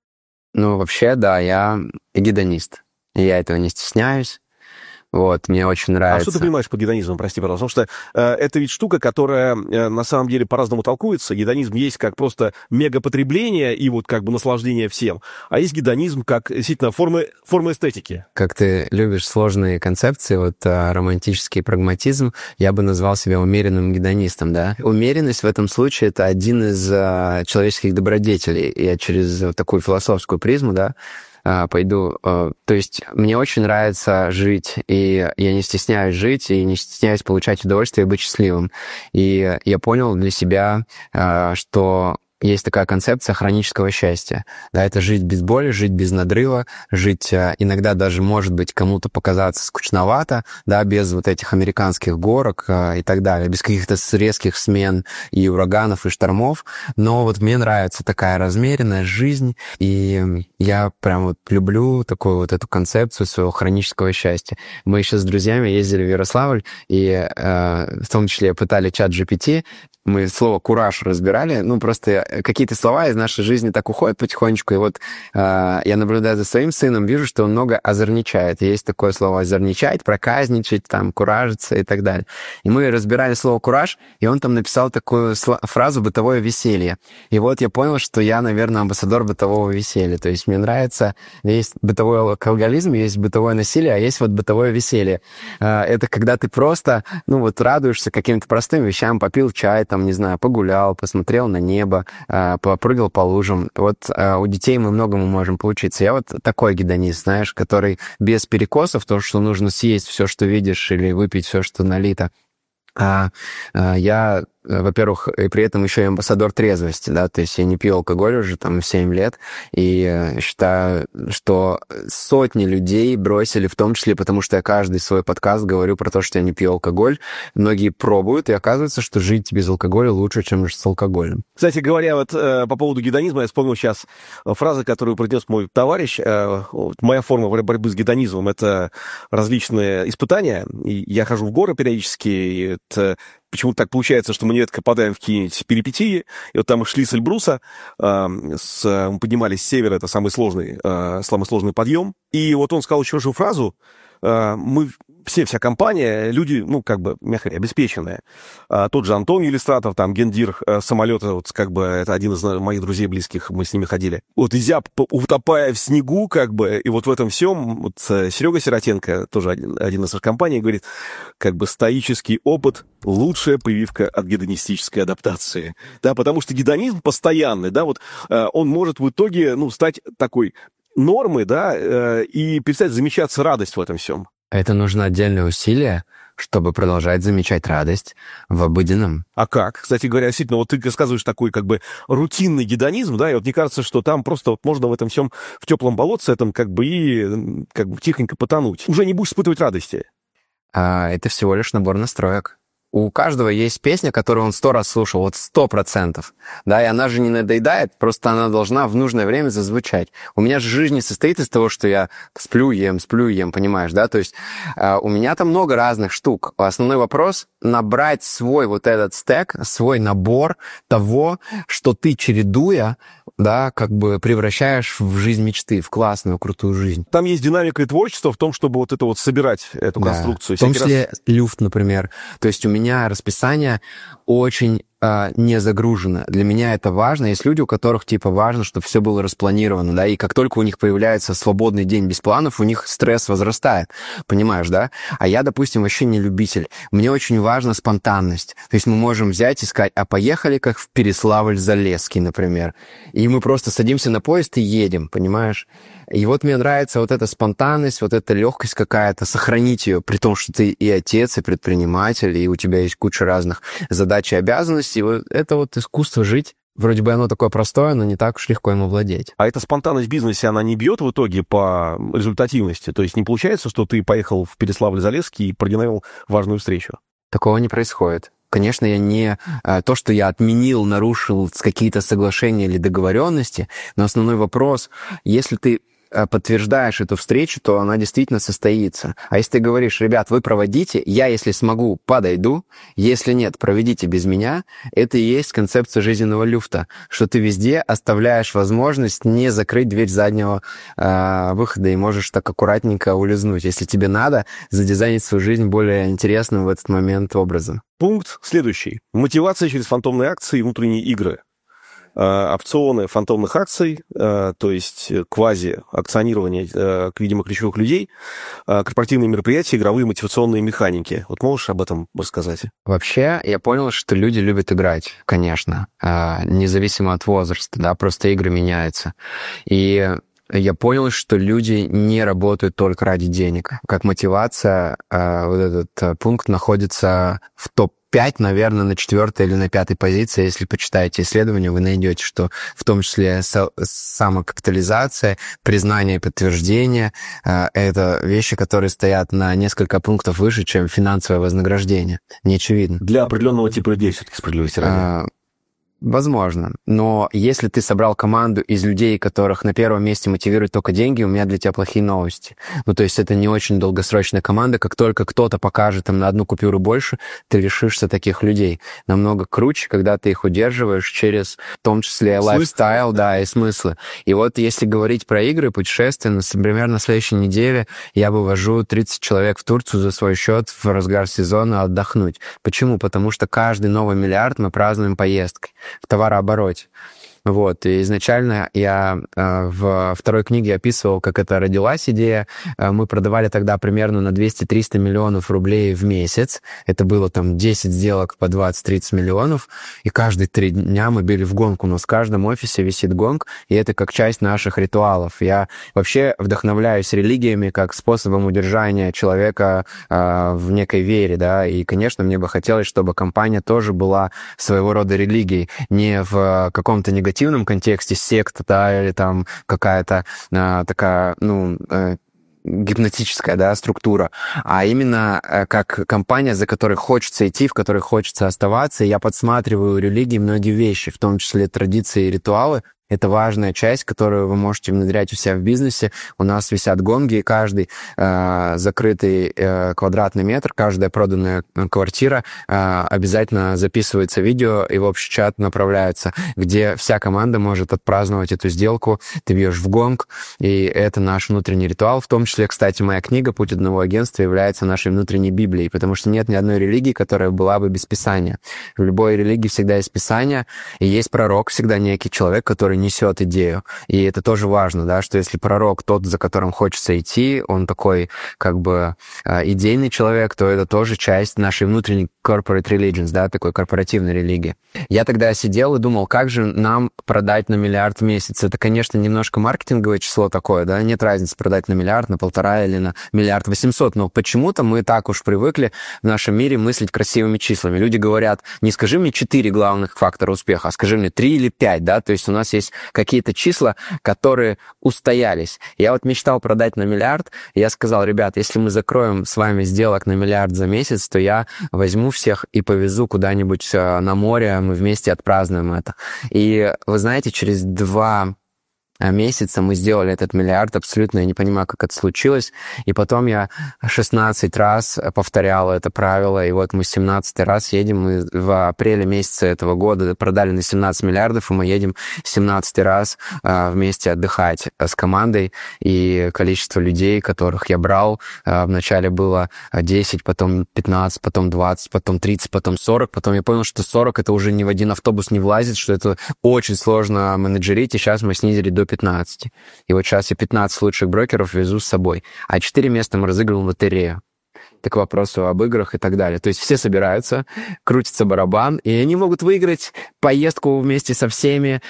Ну, вообще, да, я гедонист. И я этого не стесняюсь. Вот, мне очень А что ты нравится. понимаешь под гедонизмом, прости, пожалуйста? Потому что это ведь штука, которая на самом деле по-разному толкуется. Гедонизм есть как просто мегапотребление и вот как бы наслаждение всем. А есть гедонизм как действительно форма эстетики. Как ты любишь сложные концепции, вот романтический прагматизм, я бы назвал себя умеренным гедонистом, да. Умеренность в этом случае — это один из человеческих добродетелей. Я через вот такую философскую призму, да, пойду. То есть мне очень нравится жить, и я не стесняюсь жить, и не стесняюсь получать удовольствие и быть счастливым. И я понял для себя, что есть такая концепция хронического счастья. Да, это жить без боли, жить без надрыва, жить иногда даже, может быть, кому-то показаться скучновато, да, без вот этих американских горок и так далее, без каких-то резких смен и ураганов, и штормов. Но вот мне нравится такая размеренная жизнь, и я прям вот люблю такую вот эту концепцию своего хронического счастья. Мы еще с друзьями ездили в Ярославль, и в том числе пытали чат GPT. Мы слово «кураж» разбирали, ну, просто какие-то слова из нашей жизни так уходят потихонечку, и вот я наблюдаю за своим сыном, вижу, что он много озорничает. Есть такое слово «озорничать», «проказничать», там, «куражиться» и так далее. И мы разбирали слово «кураж», и он там написал такую фразу «бытовое веселье». И вот я понял, что я, наверное, амбассадор бытового веселья. То есть мне нравится, есть бытовой алкоголизм, есть бытовое насилие, а есть вот бытовое веселье. Это когда ты просто, ну, вот радуешься каким-то простым вещам, попил чай, там, не знаю, погулял, посмотрел на небо, попрыгал по лужам. Вот у детей мы многому можем поучиться. Я вот такой гедонист, знаешь, который без перекосов, то, что нужно съесть все, что видишь, или выпить все, что налито. Я, во-первых, и при этом еще и амбассадор трезвости, да, то есть я не пью алкоголь уже там 7 лет, и считаю, что сотни людей бросили, в том числе потому, что я каждый свой подкаст говорю про то, что я не пью алкоголь. Многие пробуют, и оказывается, что жить без алкоголя лучше, чем с алкоголем. Кстати говоря, вот по поводу гедонизма, я вспомнил сейчас фразу, которую произнес мой товарищ. Моя форма борьбы с гедонизмом — это различные испытания. И я хожу в горы периодически, и почему-то так получается, что мы нередко попадаем в какие-нибудь перипетии. И вот там мы шли с Эльбруса, мы поднимались с севера, это самый сложный подъем. И вот он сказал очень хорошую фразу: мы вся компания, люди, ну, как бы, мягко говоря, обеспеченные. Тот же Антон Елистратов, там, гендир самолета, вот, как бы, это один из моих друзей близких, мы с ними ходили. Вот, изя, утопая в снегу, как бы, и вот в этом всем, вот, Серега Сиротенко, тоже один из компаний, говорит, как бы, стоический опыт — лучшая прививка от гедонистической адаптации. Да, потому что гедонизм постоянный, да, вот, он может в итоге, ну, стать такой нормы, да, и перестать замечаться радость в этом всем. Это нужно отдельное усилие, чтобы продолжать замечать радость в обыденном. А как? Кстати говоря, действительно, вот ты рассказываешь такой как бы рутинный гедонизм, да, и вот мне кажется, что там просто вот можно в этом всем, в теплом болотце этом как бы и как бы тихонько потонуть. Уже не будешь испытывать радости. Это всего лишь набор настроек. У каждого есть песня, которую он 100 раз слушал, вот 100%. Да, и она же не надоедает, просто она должна в нужное время зазвучать. У меня же жизнь не состоит из того, что я сплю, ем, понимаешь, да? То есть у меня там много разных штук. Основной вопрос — набрать свой вот этот стек, свой набор того, что ты, чередуя, да, как бы превращаешь в жизнь мечты, в классную, крутую жизнь. Там есть динамика и творчество в том, чтобы вот это вот собирать эту конструкцию. В том числе люфт, например. То есть у меня расписание очень не загружено. Для меня это важно. Есть люди, у которых типа важно, чтобы все было распланировано, да, и как только у них появляется свободный день без планов, у них стресс возрастает, понимаешь, да? А я, допустим, вообще не любитель. Мне очень важна спонтанность. То есть мы можем взять и сказать, а поехали как в Переславль-Залесский, например. И мы просто садимся на поезд и едем, понимаешь? И вот мне нравится вот эта спонтанность, вот эта легкость какая-то, сохранить ее, при том, что ты и отец, и предприниматель, и у тебя есть куча разных задач и обязанностей. И вот это вот искусство жить. Вроде бы оно такое простое, но не так уж легко ему владеть. А эта спонтанность в бизнесе, она не бьет в итоге по результативности? То есть не получается, что ты поехал в Переславль-Залесский и продинамил важную встречу? Такого не происходит. Конечно, я не то, что я отменил, нарушил какие-то соглашения или договоренности, но основной вопрос, если ты подтверждаешь эту встречу, то она действительно состоится. А если ты говоришь, ребят, вы проводите, я, если смогу, подойду, если нет, проведите без меня, это и есть концепция жизненного люфта, что ты везде оставляешь возможность не закрыть дверь заднего выхода и можешь так аккуратненько улизнуть, если тебе надо задизайнить свою жизнь более интересным в этот момент образом. Пункт следующий. Мотивация через фантомные акции и внутренние игры. Опционы фантомных акций, то есть квази-акционирование, видимо, ключевых людей, корпоративные мероприятия, игровые мотивационные механики. Вот можешь об этом рассказать? Вообще, я понял, что люди любят играть, конечно, независимо от возраста, да, просто игры меняются. И я понял, что люди не работают только ради денег. Как мотивация, вот этот пункт находится в топ-5, наверное, на 4-й или на 5-й позиции. Если почитаете исследования, вы найдете, что в том числе самокапитализация, признание и подтверждение — это вещи, которые стоят на несколько пунктов выше, чем финансовое вознаграждение. Не очевидно. Для определенного типа людей все-таки справедливости ради. Возможно. Но если ты собрал команду из людей, которых на первом месте мотивируют только деньги, у меня для тебя плохие новости. Ну, то есть это не очень долгосрочная команда. Как только кто-то покажет им на одну купюру больше, ты лишишься таких людей. Намного круче, когда ты их удерживаешь через, в том числе, лайфстайл, да, и смыслы. И вот если говорить про игры, путешествия, например, на следующей неделе я вывожу 30 человек в Турцию за свой счет в разгар сезона отдохнуть. Почему? Потому что каждый новый миллиард мы празднуем поездкой в товарообороте. Вот. И изначально я в второй книге описывал, как это родилась идея. Мы продавали тогда примерно на 200-300 миллионов рублей в месяц. Это было там 10 сделок по 20-30 миллионов. И каждые 3 дня мы били в гонг. У нас в каждом офисе висит гонг, и это как часть наших ритуалов. Я вообще вдохновляюсь религиями как способом удержания человека в некой вере, да. И, конечно, мне бы хотелось, чтобы компания тоже была своего рода религией, не в каком-то негативном контексте секта, да, или там какая-то такая, гипнотическая, да, структура, а именно как компания, за которой хочется идти, в которой хочется оставаться. И я подсматриваю у религии многие вещи, в том числе традиции и ритуалы. Это важная часть, которую вы можете внедрять у себя в бизнесе. У нас висят гонги, и каждый закрытый квадратный метр, каждая проданная квартира обязательно записывается видео и в общий чат направляется, где вся команда может отпраздновать эту сделку. Ты бьешь в гонг, и это наш внутренний ритуал. В том числе, кстати, моя книга «Путь одного агентства» является нашей внутренней Библией, потому что нет ни одной религии, которая была бы без Писания. В любой религии всегда есть Писание, и есть пророк, всегда некий человек, который несет идею. И это тоже важно, да, что если пророк тот, за которым хочется идти, он такой как бы идейный человек, то это тоже часть нашей внутренней corporate religions, да, такой корпоративной религии. Я тогда сидел и думал, как же нам продать на миллиард в месяц? Это, конечно, немножко маркетинговое число такое, да, нет разницы продать на миллиард, на 1,5 или на 1 800 000, но почему-то мы так уж привыкли в нашем мире мыслить красивыми числами. Люди говорят, не скажи мне 4 главных фактора успеха, а скажи мне 3 или 5, да, то есть у нас есть какие-то числа, которые устоялись. Я вот мечтал продать на миллиард, и я сказал, ребят, если мы закроем с вами сделок на миллиард за месяц, то я возьму всех и повезу куда-нибудь на море, мы вместе отпразднуем это. И вы знаете, через 2 месяца мы сделали этот миллиард, абсолютно я не понимаю, как это случилось. И потом я 16 раз повторял это правило, и вот мы 17 раз едем, мы в апреле месяце этого года продали на 17 миллиардов, и мы едем 17 раз вместе отдыхать с командой, и количество людей, которых я брал, вначале было 10, потом 15, потом 20, потом 30, потом 40, потом я понял, что 40 это уже ни в один автобус не влазит, что это очень сложно менеджерить, и сейчас мы снизили до 15. И вот сейчас я 15 лучших брокеров везу с собой. А 4 места мы разыгрываем лотерею. Так к вопросу об играх и так далее. То есть все собираются, крутится барабан, и они могут выиграть поездку вместе со всеми,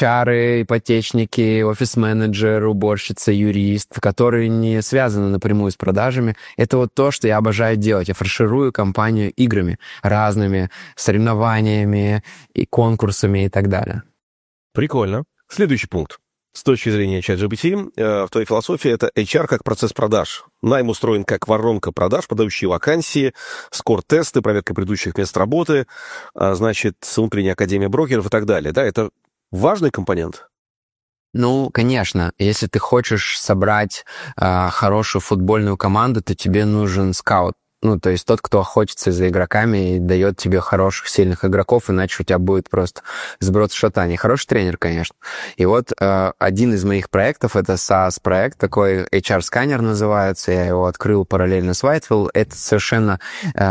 HR, ипотечники, офис-менеджер, уборщица, юрист, которые не связаны напрямую с продажами. Это вот то, что я обожаю делать. Я фарширую компанию играми разными, соревнованиями и конкурсами и так далее. Прикольно. Следующий пункт. С точки зрения ChatGPT, в твоей философии это HR как процесс продаж. Найм устроен как воронка продаж, подающие вакансии, скор-тесты, проверка предыдущих мест работы, значит, внутренняя академия брокеров и так далее. Да, это важный компонент? Ну, конечно, если ты хочешь собрать хорошую футбольную команду, то тебе нужен скаут. Ну, то есть тот, кто охотится за игроками и дает тебе хороших, сильных игроков, иначе у тебя будет просто сброд шатания. Хороший тренер, конечно. И вот один из моих проектов, это SaaS-проект, такой HR-сканер называется, я его открыл параллельно с Whiteville. Это совершенно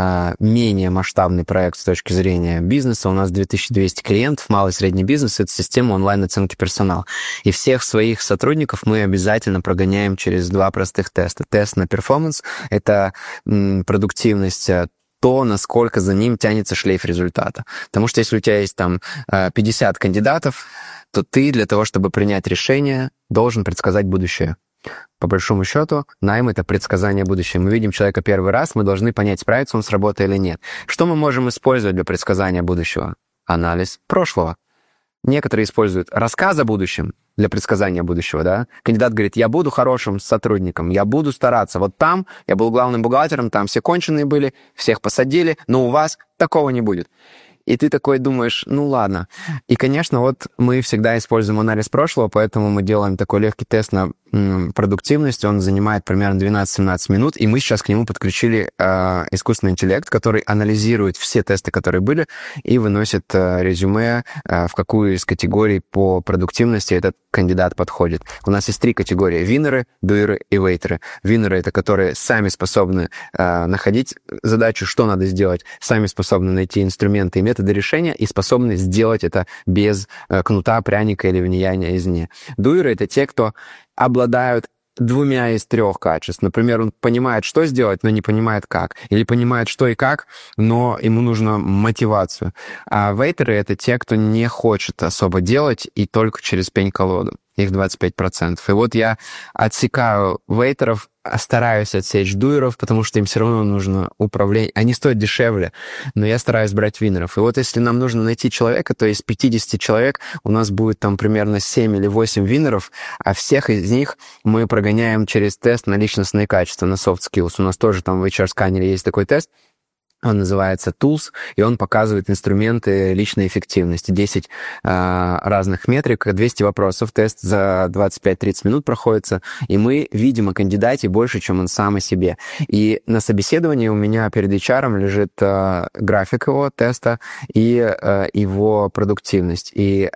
менее масштабный проект с точки зрения бизнеса. У нас 2200 клиентов, малый и средний бизнес, это система онлайн-оценки персонала. И всех своих сотрудников мы обязательно прогоняем через 2 простых теста. Тест на перформанс — это продуктивность, то, насколько за ним тянется шлейф результата. Потому что если у тебя есть там 50 кандидатов, то ты для того, чтобы принять решение, должен предсказать будущее. По большому счету, найм — это предсказание будущего. Мы видим человека первый раз, мы должны понять, справится он с работой или нет. Что мы можем использовать для предсказания будущего? Анализ прошлого. Некоторые используют рассказ о будущем для предсказания будущего, да. Кандидат говорит, я буду хорошим сотрудником, я буду стараться. Вот там я был главным бухгалтером, там все конченые были, всех посадили, но у вас такого не будет. И ты такой думаешь, ну ладно. И, конечно, вот мы всегда используем анализ прошлого, поэтому мы делаем такой легкий тест на продуктивность. Он занимает примерно 12-17 минут, и мы сейчас к нему подключили искусственный интеллект, который анализирует все тесты, которые были, и выносит резюме, в какую из категорий по продуктивности этот кандидат подходит. У нас есть 3 категории: виннеры, дуэры и вейтеры. Виннеры — это которые сами способны находить задачу, что надо сделать, сами способны найти инструменты и методы решения, и способны сделать это без кнута, пряника или влияния извне. Дуэры — это те, кто обладают 2 из 3 качеств. Например, он понимает, что сделать, но не понимает, как. Или понимает, что и как, но ему нужна мотивацию. А вейтеры — это те, кто не хочет особо делать и только через пень-колоду. Их 25%. И вот я отсекаю вейтеров, стараюсь отсечь дуэров, потому что им все равно нужно управление. Они стоят дешевле, но я стараюсь брать виннеров. И вот если нам нужно найти человека, то из 50 человек у нас будет там примерно 7 или 8 виннеров, а всех из них мы прогоняем через тест на личностные качества, на soft skills. У нас тоже там в HR-сканере есть такой тест. Он называется Tools, и он показывает инструменты личной эффективности. 10 разных метрик, 200 вопросов. Тест за 25-30 минут проходится, и мы видим о кандидате больше, чем он сам о себе. И на собеседовании у меня перед HR лежит график его теста и его продуктивность. И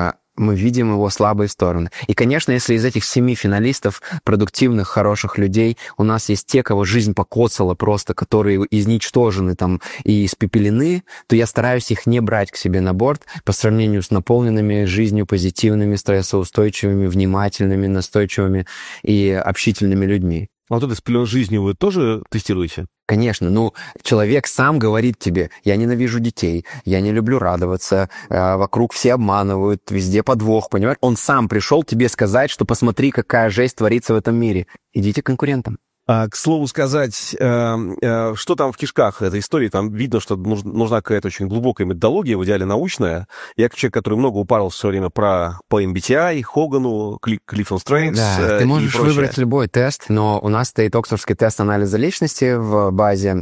мы видим его слабые стороны. И, конечно, если из этих 7 финалистов, продуктивных, хороших людей, у нас есть те, кого жизнь покоцала просто, которые изничтожены там и испепелены, то я стараюсь их не брать к себе на борт по сравнению с наполненными жизнью, позитивными, стрессоустойчивыми, внимательными, настойчивыми и общительными людьми. А вот это с жизнью вы тоже тестируете? Конечно, ну, человек сам говорит тебе, я ненавижу детей, я не люблю радоваться, вокруг все обманывают, везде подвох, понимаешь? Он сам пришел тебе сказать, что посмотри, какая жесть творится в этом мире. Идите к конкурентам. К слову сказать, что там в кишках этой истории? Там видно, что нужна какая-то очень глубокая методология, в идеале научная. Я как человек, который много упарился все время по MBTI, Хогану, Clifton Strengths. Да, ты можешь выбрать любой тест, но у нас стоит оксфордский тест анализа личности в базе.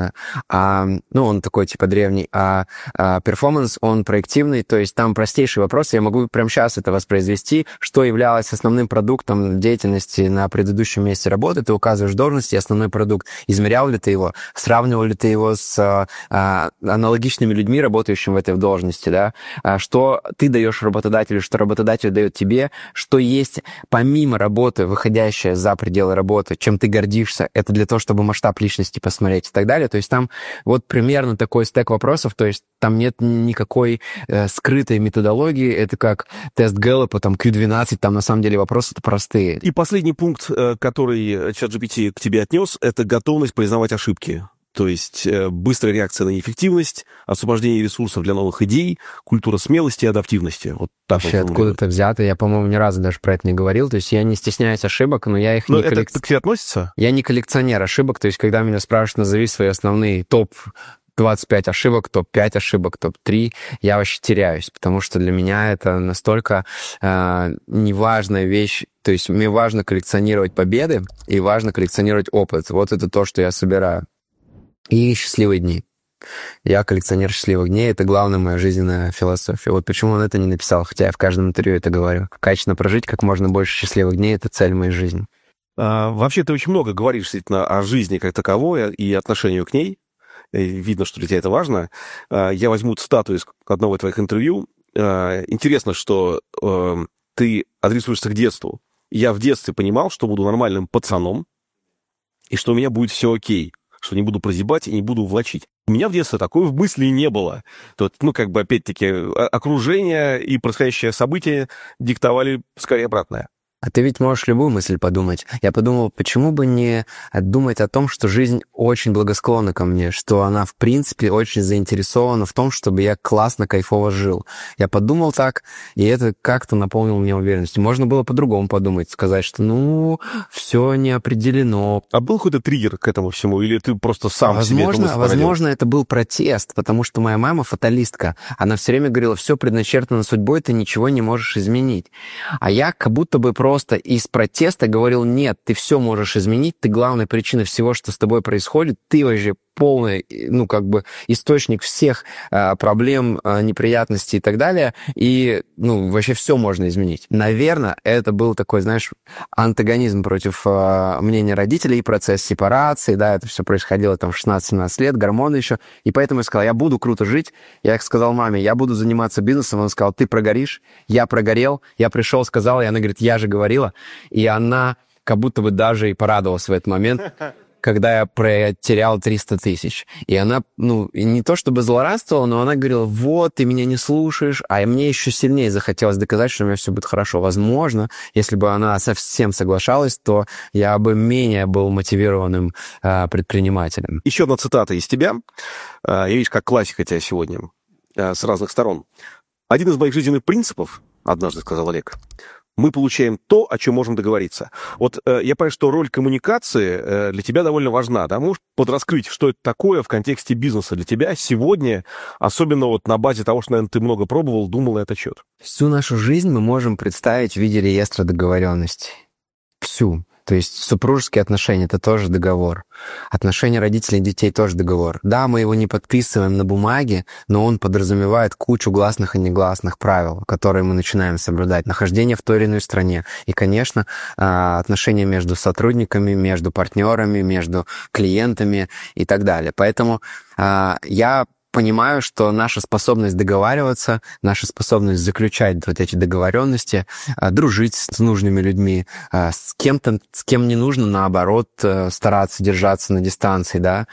Он такой типа древний. А перформанс, он проективный, то есть там простейший вопрос. Я могу прямо сейчас это воспроизвести. Что являлось основным продуктом деятельности на предыдущем месте работы? Ты указываешь должности, основной продукт. Измерял ли ты его? Сравнивал ли ты его с аналогичными людьми, работающими в этой должности, да? Что ты даешь работодателю, что работодатель дает тебе, что есть помимо работы, выходящее за пределы работы, чем ты гордишься, это для того, чтобы масштаб личности посмотреть и так далее. То есть там вот примерно такой стек вопросов, то есть там нет никакой скрытой методологии, это как тест Гэллопа, там Q12, там на самом деле вопросы-то простые. И последний пункт, который ChatGPT к тебе отнес, это готовность признавать ошибки. То есть быстрая реакция на неэффективность, освобождение ресурсов для новых идей, культура смелости и адаптивности. Вот так. Вообще откуда-то взято. Я, по-моему, ни разу даже про это не говорил. То есть я не стесняюсь ошибок, но я их не коллекционирую. Это к тебе относится? Я не коллекционер ошибок. То есть когда меня спрашивают, назови свои основные топ-25 ошибок, топ-5 ошибок, топ-3, я вообще теряюсь, потому что для меня это настолько неважная вещь. То есть мне важно коллекционировать победы и важно коллекционировать опыт. Вот это то, что я собираю. И счастливые дни. Я коллекционер счастливых дней, это главная моя жизненная философия. Вот почему он это не написал, хотя я в каждом интервью это говорю. Качественно прожить как можно больше счастливых дней — это цель моей жизни. Вообще, ты очень много говоришь, действительно, о жизни как таковой и отношению к ней. Видно, что для тебя это важно. Я возьму цитату из одного из твоих интервью. Интересно, что ты адресуешься к детству. Я в детстве понимал, что буду нормальным пацаном, и что у меня будет все окей, что не буду прозябать и не буду влачить. У меня в детстве такой в мысли не было. Тут, опять-таки, окружение и происходящее события диктовали скорее обратное. А ты ведь можешь любую мысль подумать. Я подумал, почему бы не думать о том, что жизнь очень благосклонна ко мне, что она, в принципе, очень заинтересована в том, чтобы я классно, кайфово жил. Я подумал так, и это как-то наполнило меня уверенностью. Можно было по-другому подумать, сказать, что, все не определено. А был какой-то триггер к этому всему, или ты просто сам себе эту мысль породил? Возможно, это был протест, потому что моя мама фаталистка. Она все время говорила, все предначертано судьбой, ты ничего не можешь изменить. А я как будто бы просто из протеста говорил, нет, ты все можешь изменить, ты главная причина всего, что с тобой происходит, ты вообще полный, источник всех проблем, неприятностей и так далее, и, вообще все можно изменить. Наверное, это был такой, антагонизм против мнения родителей, процесс сепарации, да, это все происходило там в 16-17 лет, гормоны еще, и поэтому я сказал, я буду круто жить, я сказал маме, я буду заниматься бизнесом, она сказала, ты прогоришь, я прогорел, я пришел, сказал, и она говорит, я же говорила, и она как будто бы даже и порадовалась в этот момент, когда я потерял 300 тысяч. И она, не то чтобы злорадствовала, но она говорила, вот, ты меня не слушаешь, а мне еще сильнее захотелось доказать, что у меня все будет хорошо. Возможно, если бы она совсем соглашалась, то я бы менее был мотивированным предпринимателем. Еще одна цитата из тебя. Я вижу, как классика тебя сегодня с разных сторон. Один из моих жизненных принципов, однажды сказал Олег, мы получаем то, о чем можем договориться. Вот я понимаю, что роль коммуникации для тебя довольно важна. Да? Можешь подраскрыть, что это такое в контексте бизнеса для тебя сегодня, особенно вот на базе того, что, наверное, ты много пробовал, думал и отчет? Всю нашу жизнь мы можем представить в виде реестра договоренностей. Всю. То есть супружеские отношения — это тоже договор. Отношения родителей и детей — тоже договор. Да, мы его не подписываем на бумаге, но он подразумевает кучу гласных и негласных правил, которые мы начинаем соблюдать. Нахождение в той или иной стране. И, конечно, отношения между сотрудниками, между партнерами, между клиентами и так далее. Поэтому я понимаю, что наша способность договариваться, наша способность заключать вот эти договоренности, дружить с нужными людьми, с кем-то, с кем не нужно, наоборот, стараться держаться на дистанции, да,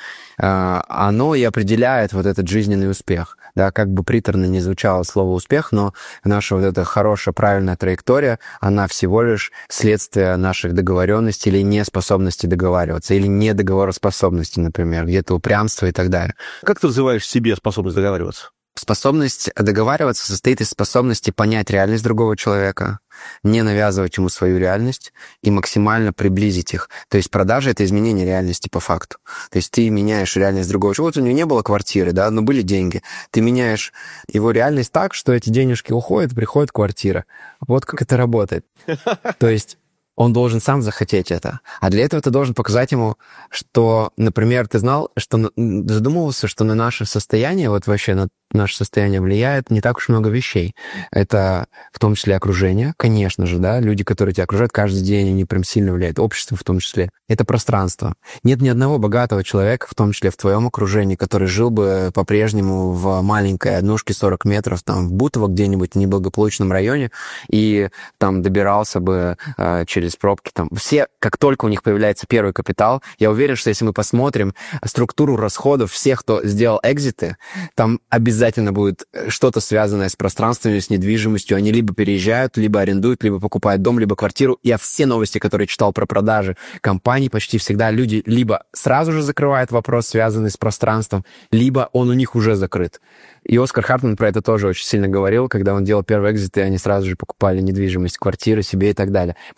оно и определяет вот этот жизненный успех. Да, как бы приторно не звучало слово «успех», но наша вот эта хорошая, правильная траектория, она всего лишь следствие наших договоренностей или неспособности договариваться, или недоговороспособности, например, где-то упрямство и так далее. Как ты называешь себе способность договариваться? Способность договариваться состоит из способности понять реальность другого человека, не навязывать ему свою реальность и максимально приблизить их. То есть продажа — это изменение реальности по факту. То есть ты меняешь реальность другого человека. Вот у него не было квартиры, да, но были деньги. Ты меняешь его реальность так, что эти денежки уходят, приходит квартира. Вот как это работает. То есть он должен сам захотеть это. А для этого ты должен показать ему, что, например, ты знал, что задумывался, что на наше состояние, вот вообще на наше состояние влияет не так уж много вещей. Это в том числе окружение, конечно же, да, люди, которые тебя окружают каждый день, они прям сильно влияют, общество в том числе. Это пространство. Нет ни одного богатого человека, в том числе в твоем окружении, который жил бы по-прежнему в маленькой однушке 40 метров, там, в Бутово, где-нибудь в неблагополучном районе, и там добирался бы через пробки. Там. Все, как только у них появляется первый капитал, я уверен, что если мы посмотрим структуру расходов всех, кто сделал экзиты, там обязательно будет что-то связанное с пространствами, с недвижимостью. Они либо переезжают, либо арендуют, либо покупают дом, либо квартиру. Я все новости, которые читал про продажи компаний, почти всегда люди либо сразу же закрывают вопрос, связанный с пространством, либо он у них уже закрыт. И Оскар Хартман про это тоже очень сильно говорил, когда он делал первый экзит, и они сразу же покупали недвижимость, квартиры себе и так далее. Потому что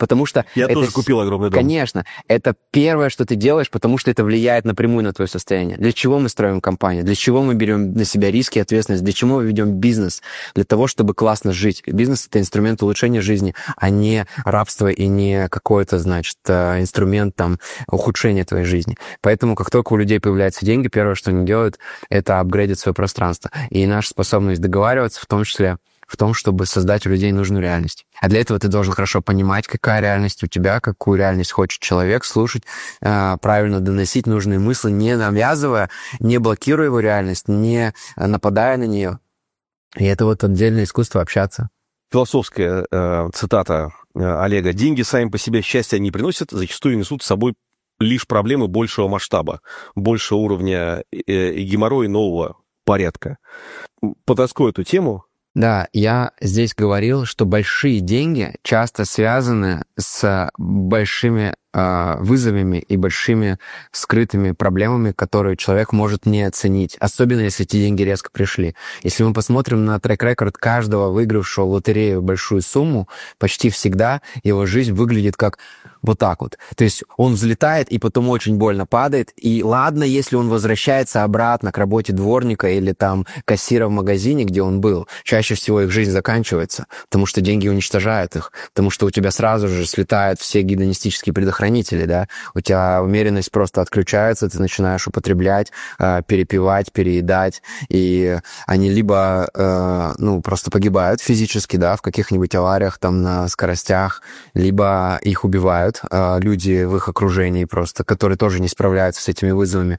что... Я тоже купил огромный дом. Конечно. Это первое, что ты делаешь, потому что это влияет напрямую на твое состояние. Для чего мы строим компанию? Для чего мы берем на себя риски и ответственность? Для чего мы ведем бизнес? Для того, чтобы классно жить. Бизнес — это инструмент улучшения жизни, а не рабство и не какой-то, значит, инструмент там ухудшения твоей жизни. Поэтому, как только у людей появляются деньги, первое, что они делают, это апгрейдить свое пространство. И наша способность договариваться, в том числе в том, чтобы создать у людей нужную реальность. А для этого ты должен хорошо понимать, какая реальность у тебя, какую реальность хочет человек, слушать, правильно доносить нужные мысли, не навязывая, не блокируя его реальность, не нападая на нее. И это вот отдельное искусство общаться. Философская цитата Олега. «Деньги сами по себе счастья не приносят, зачастую несут с собой лишь проблемы большего масштаба, большего уровня и геморроя нового порядка». Потаскую эту тему. Да, я здесь говорил, что большие деньги часто связаны с большими вызовами и большими скрытыми проблемами, которые человек может не оценить, особенно если эти деньги резко пришли. Если мы посмотрим на трек-рекорд каждого выигравшего в лотерею большую сумму, почти всегда его жизнь выглядит как вот так вот. То есть он взлетает и потом очень больно падает, и ладно, если он возвращается обратно к работе дворника или там кассира в магазине, где он был, чаще всего их жизнь заканчивается, потому что деньги уничтожают их, потому что у тебя сразу же слетают все гедонистические предохранители, да, у тебя умеренность просто отключается, ты начинаешь употреблять, перепивать, переедать, и они либо, просто погибают физически, да, в каких-нибудь авариях там на скоростях, либо их убивают люди в их окружении просто, которые тоже не справляются с этими вызовами.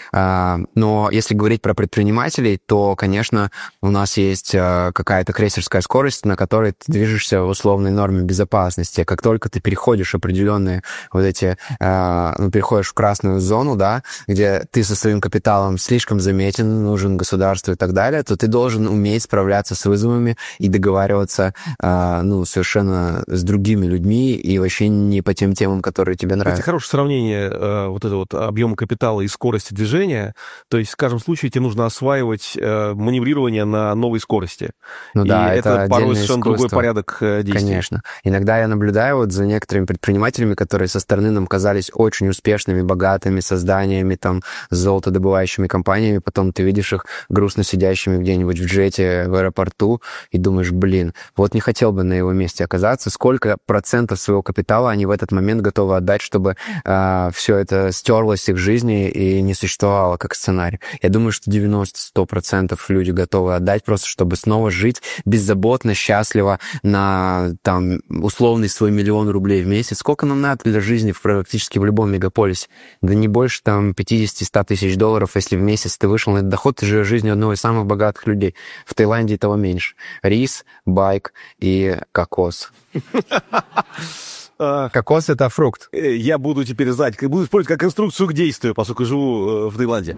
Но если говорить про предпринимателей, то, конечно, у нас есть какая-то крейсерская скорость, на которой ты движешься в условной норме безопасности. Как только ты переходишь определенные вот эти, переходишь в красную зону, да, где ты со своим капиталом слишком заметен, нужен государству и так далее, то ты должен уметь справляться с вызовами и договариваться, совершенно с другими людьми и вообще не по тем темам, которые тебе нравятся. Это хорошее сравнение, вот это вот объема капитала и скорости движения. То есть в каждом случае тебе нужно осваивать маневрирование на новой скорости. Ну да, это порой совершенно другой порядок действий. Конечно. Иногда я наблюдаю вот за некоторыми предпринимателями, которые со стороны нам казались очень успешными, богатыми созданиями, там, золотодобывающими компаниями, потом ты видишь их грустно сидящими где-нибудь в джете в аэропорту и думаешь, вот не хотел бы на его месте оказаться. Сколько процентов своего капитала они в этот момент готовы отдать, чтобы все это стерлось из их жизни и не существовало как сценарий. Я думаю, что 90-100% люди готовы отдать просто, чтобы снова жить беззаботно, счастливо на там условный свой 1 000 000 рублей в месяц. Сколько нам надо для жизни практически в любом мегаполисе? Да не больше там 50-100 тысяч долларов, если в месяц ты вышел на этот доход, ты живешь жизнью одного из самых богатых людей. В Таиланде того меньше. Рис, байк и кокос. Кокос — это фрукт. Я буду теперь знать, буду использовать как инструкцию к действию, поскольку живу в Таиланде.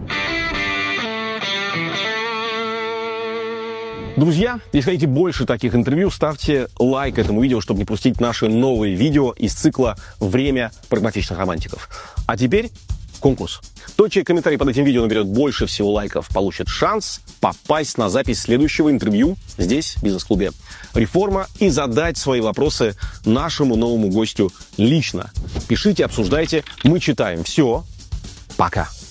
Друзья, если хотите больше таких интервью, ставьте лайк этому видео, чтобы не пропустить наши новые видео из цикла «Время прагматичных романтиков». А теперь конкурс. Тот, чей комментарий под этим видео наберет больше всего лайков, получит шанс попасть на запись следующего интервью здесь, в бизнес-клубе «Реформа», и задать свои вопросы нашему новому гостю лично. Пишите, обсуждайте, мы читаем. Все, пока.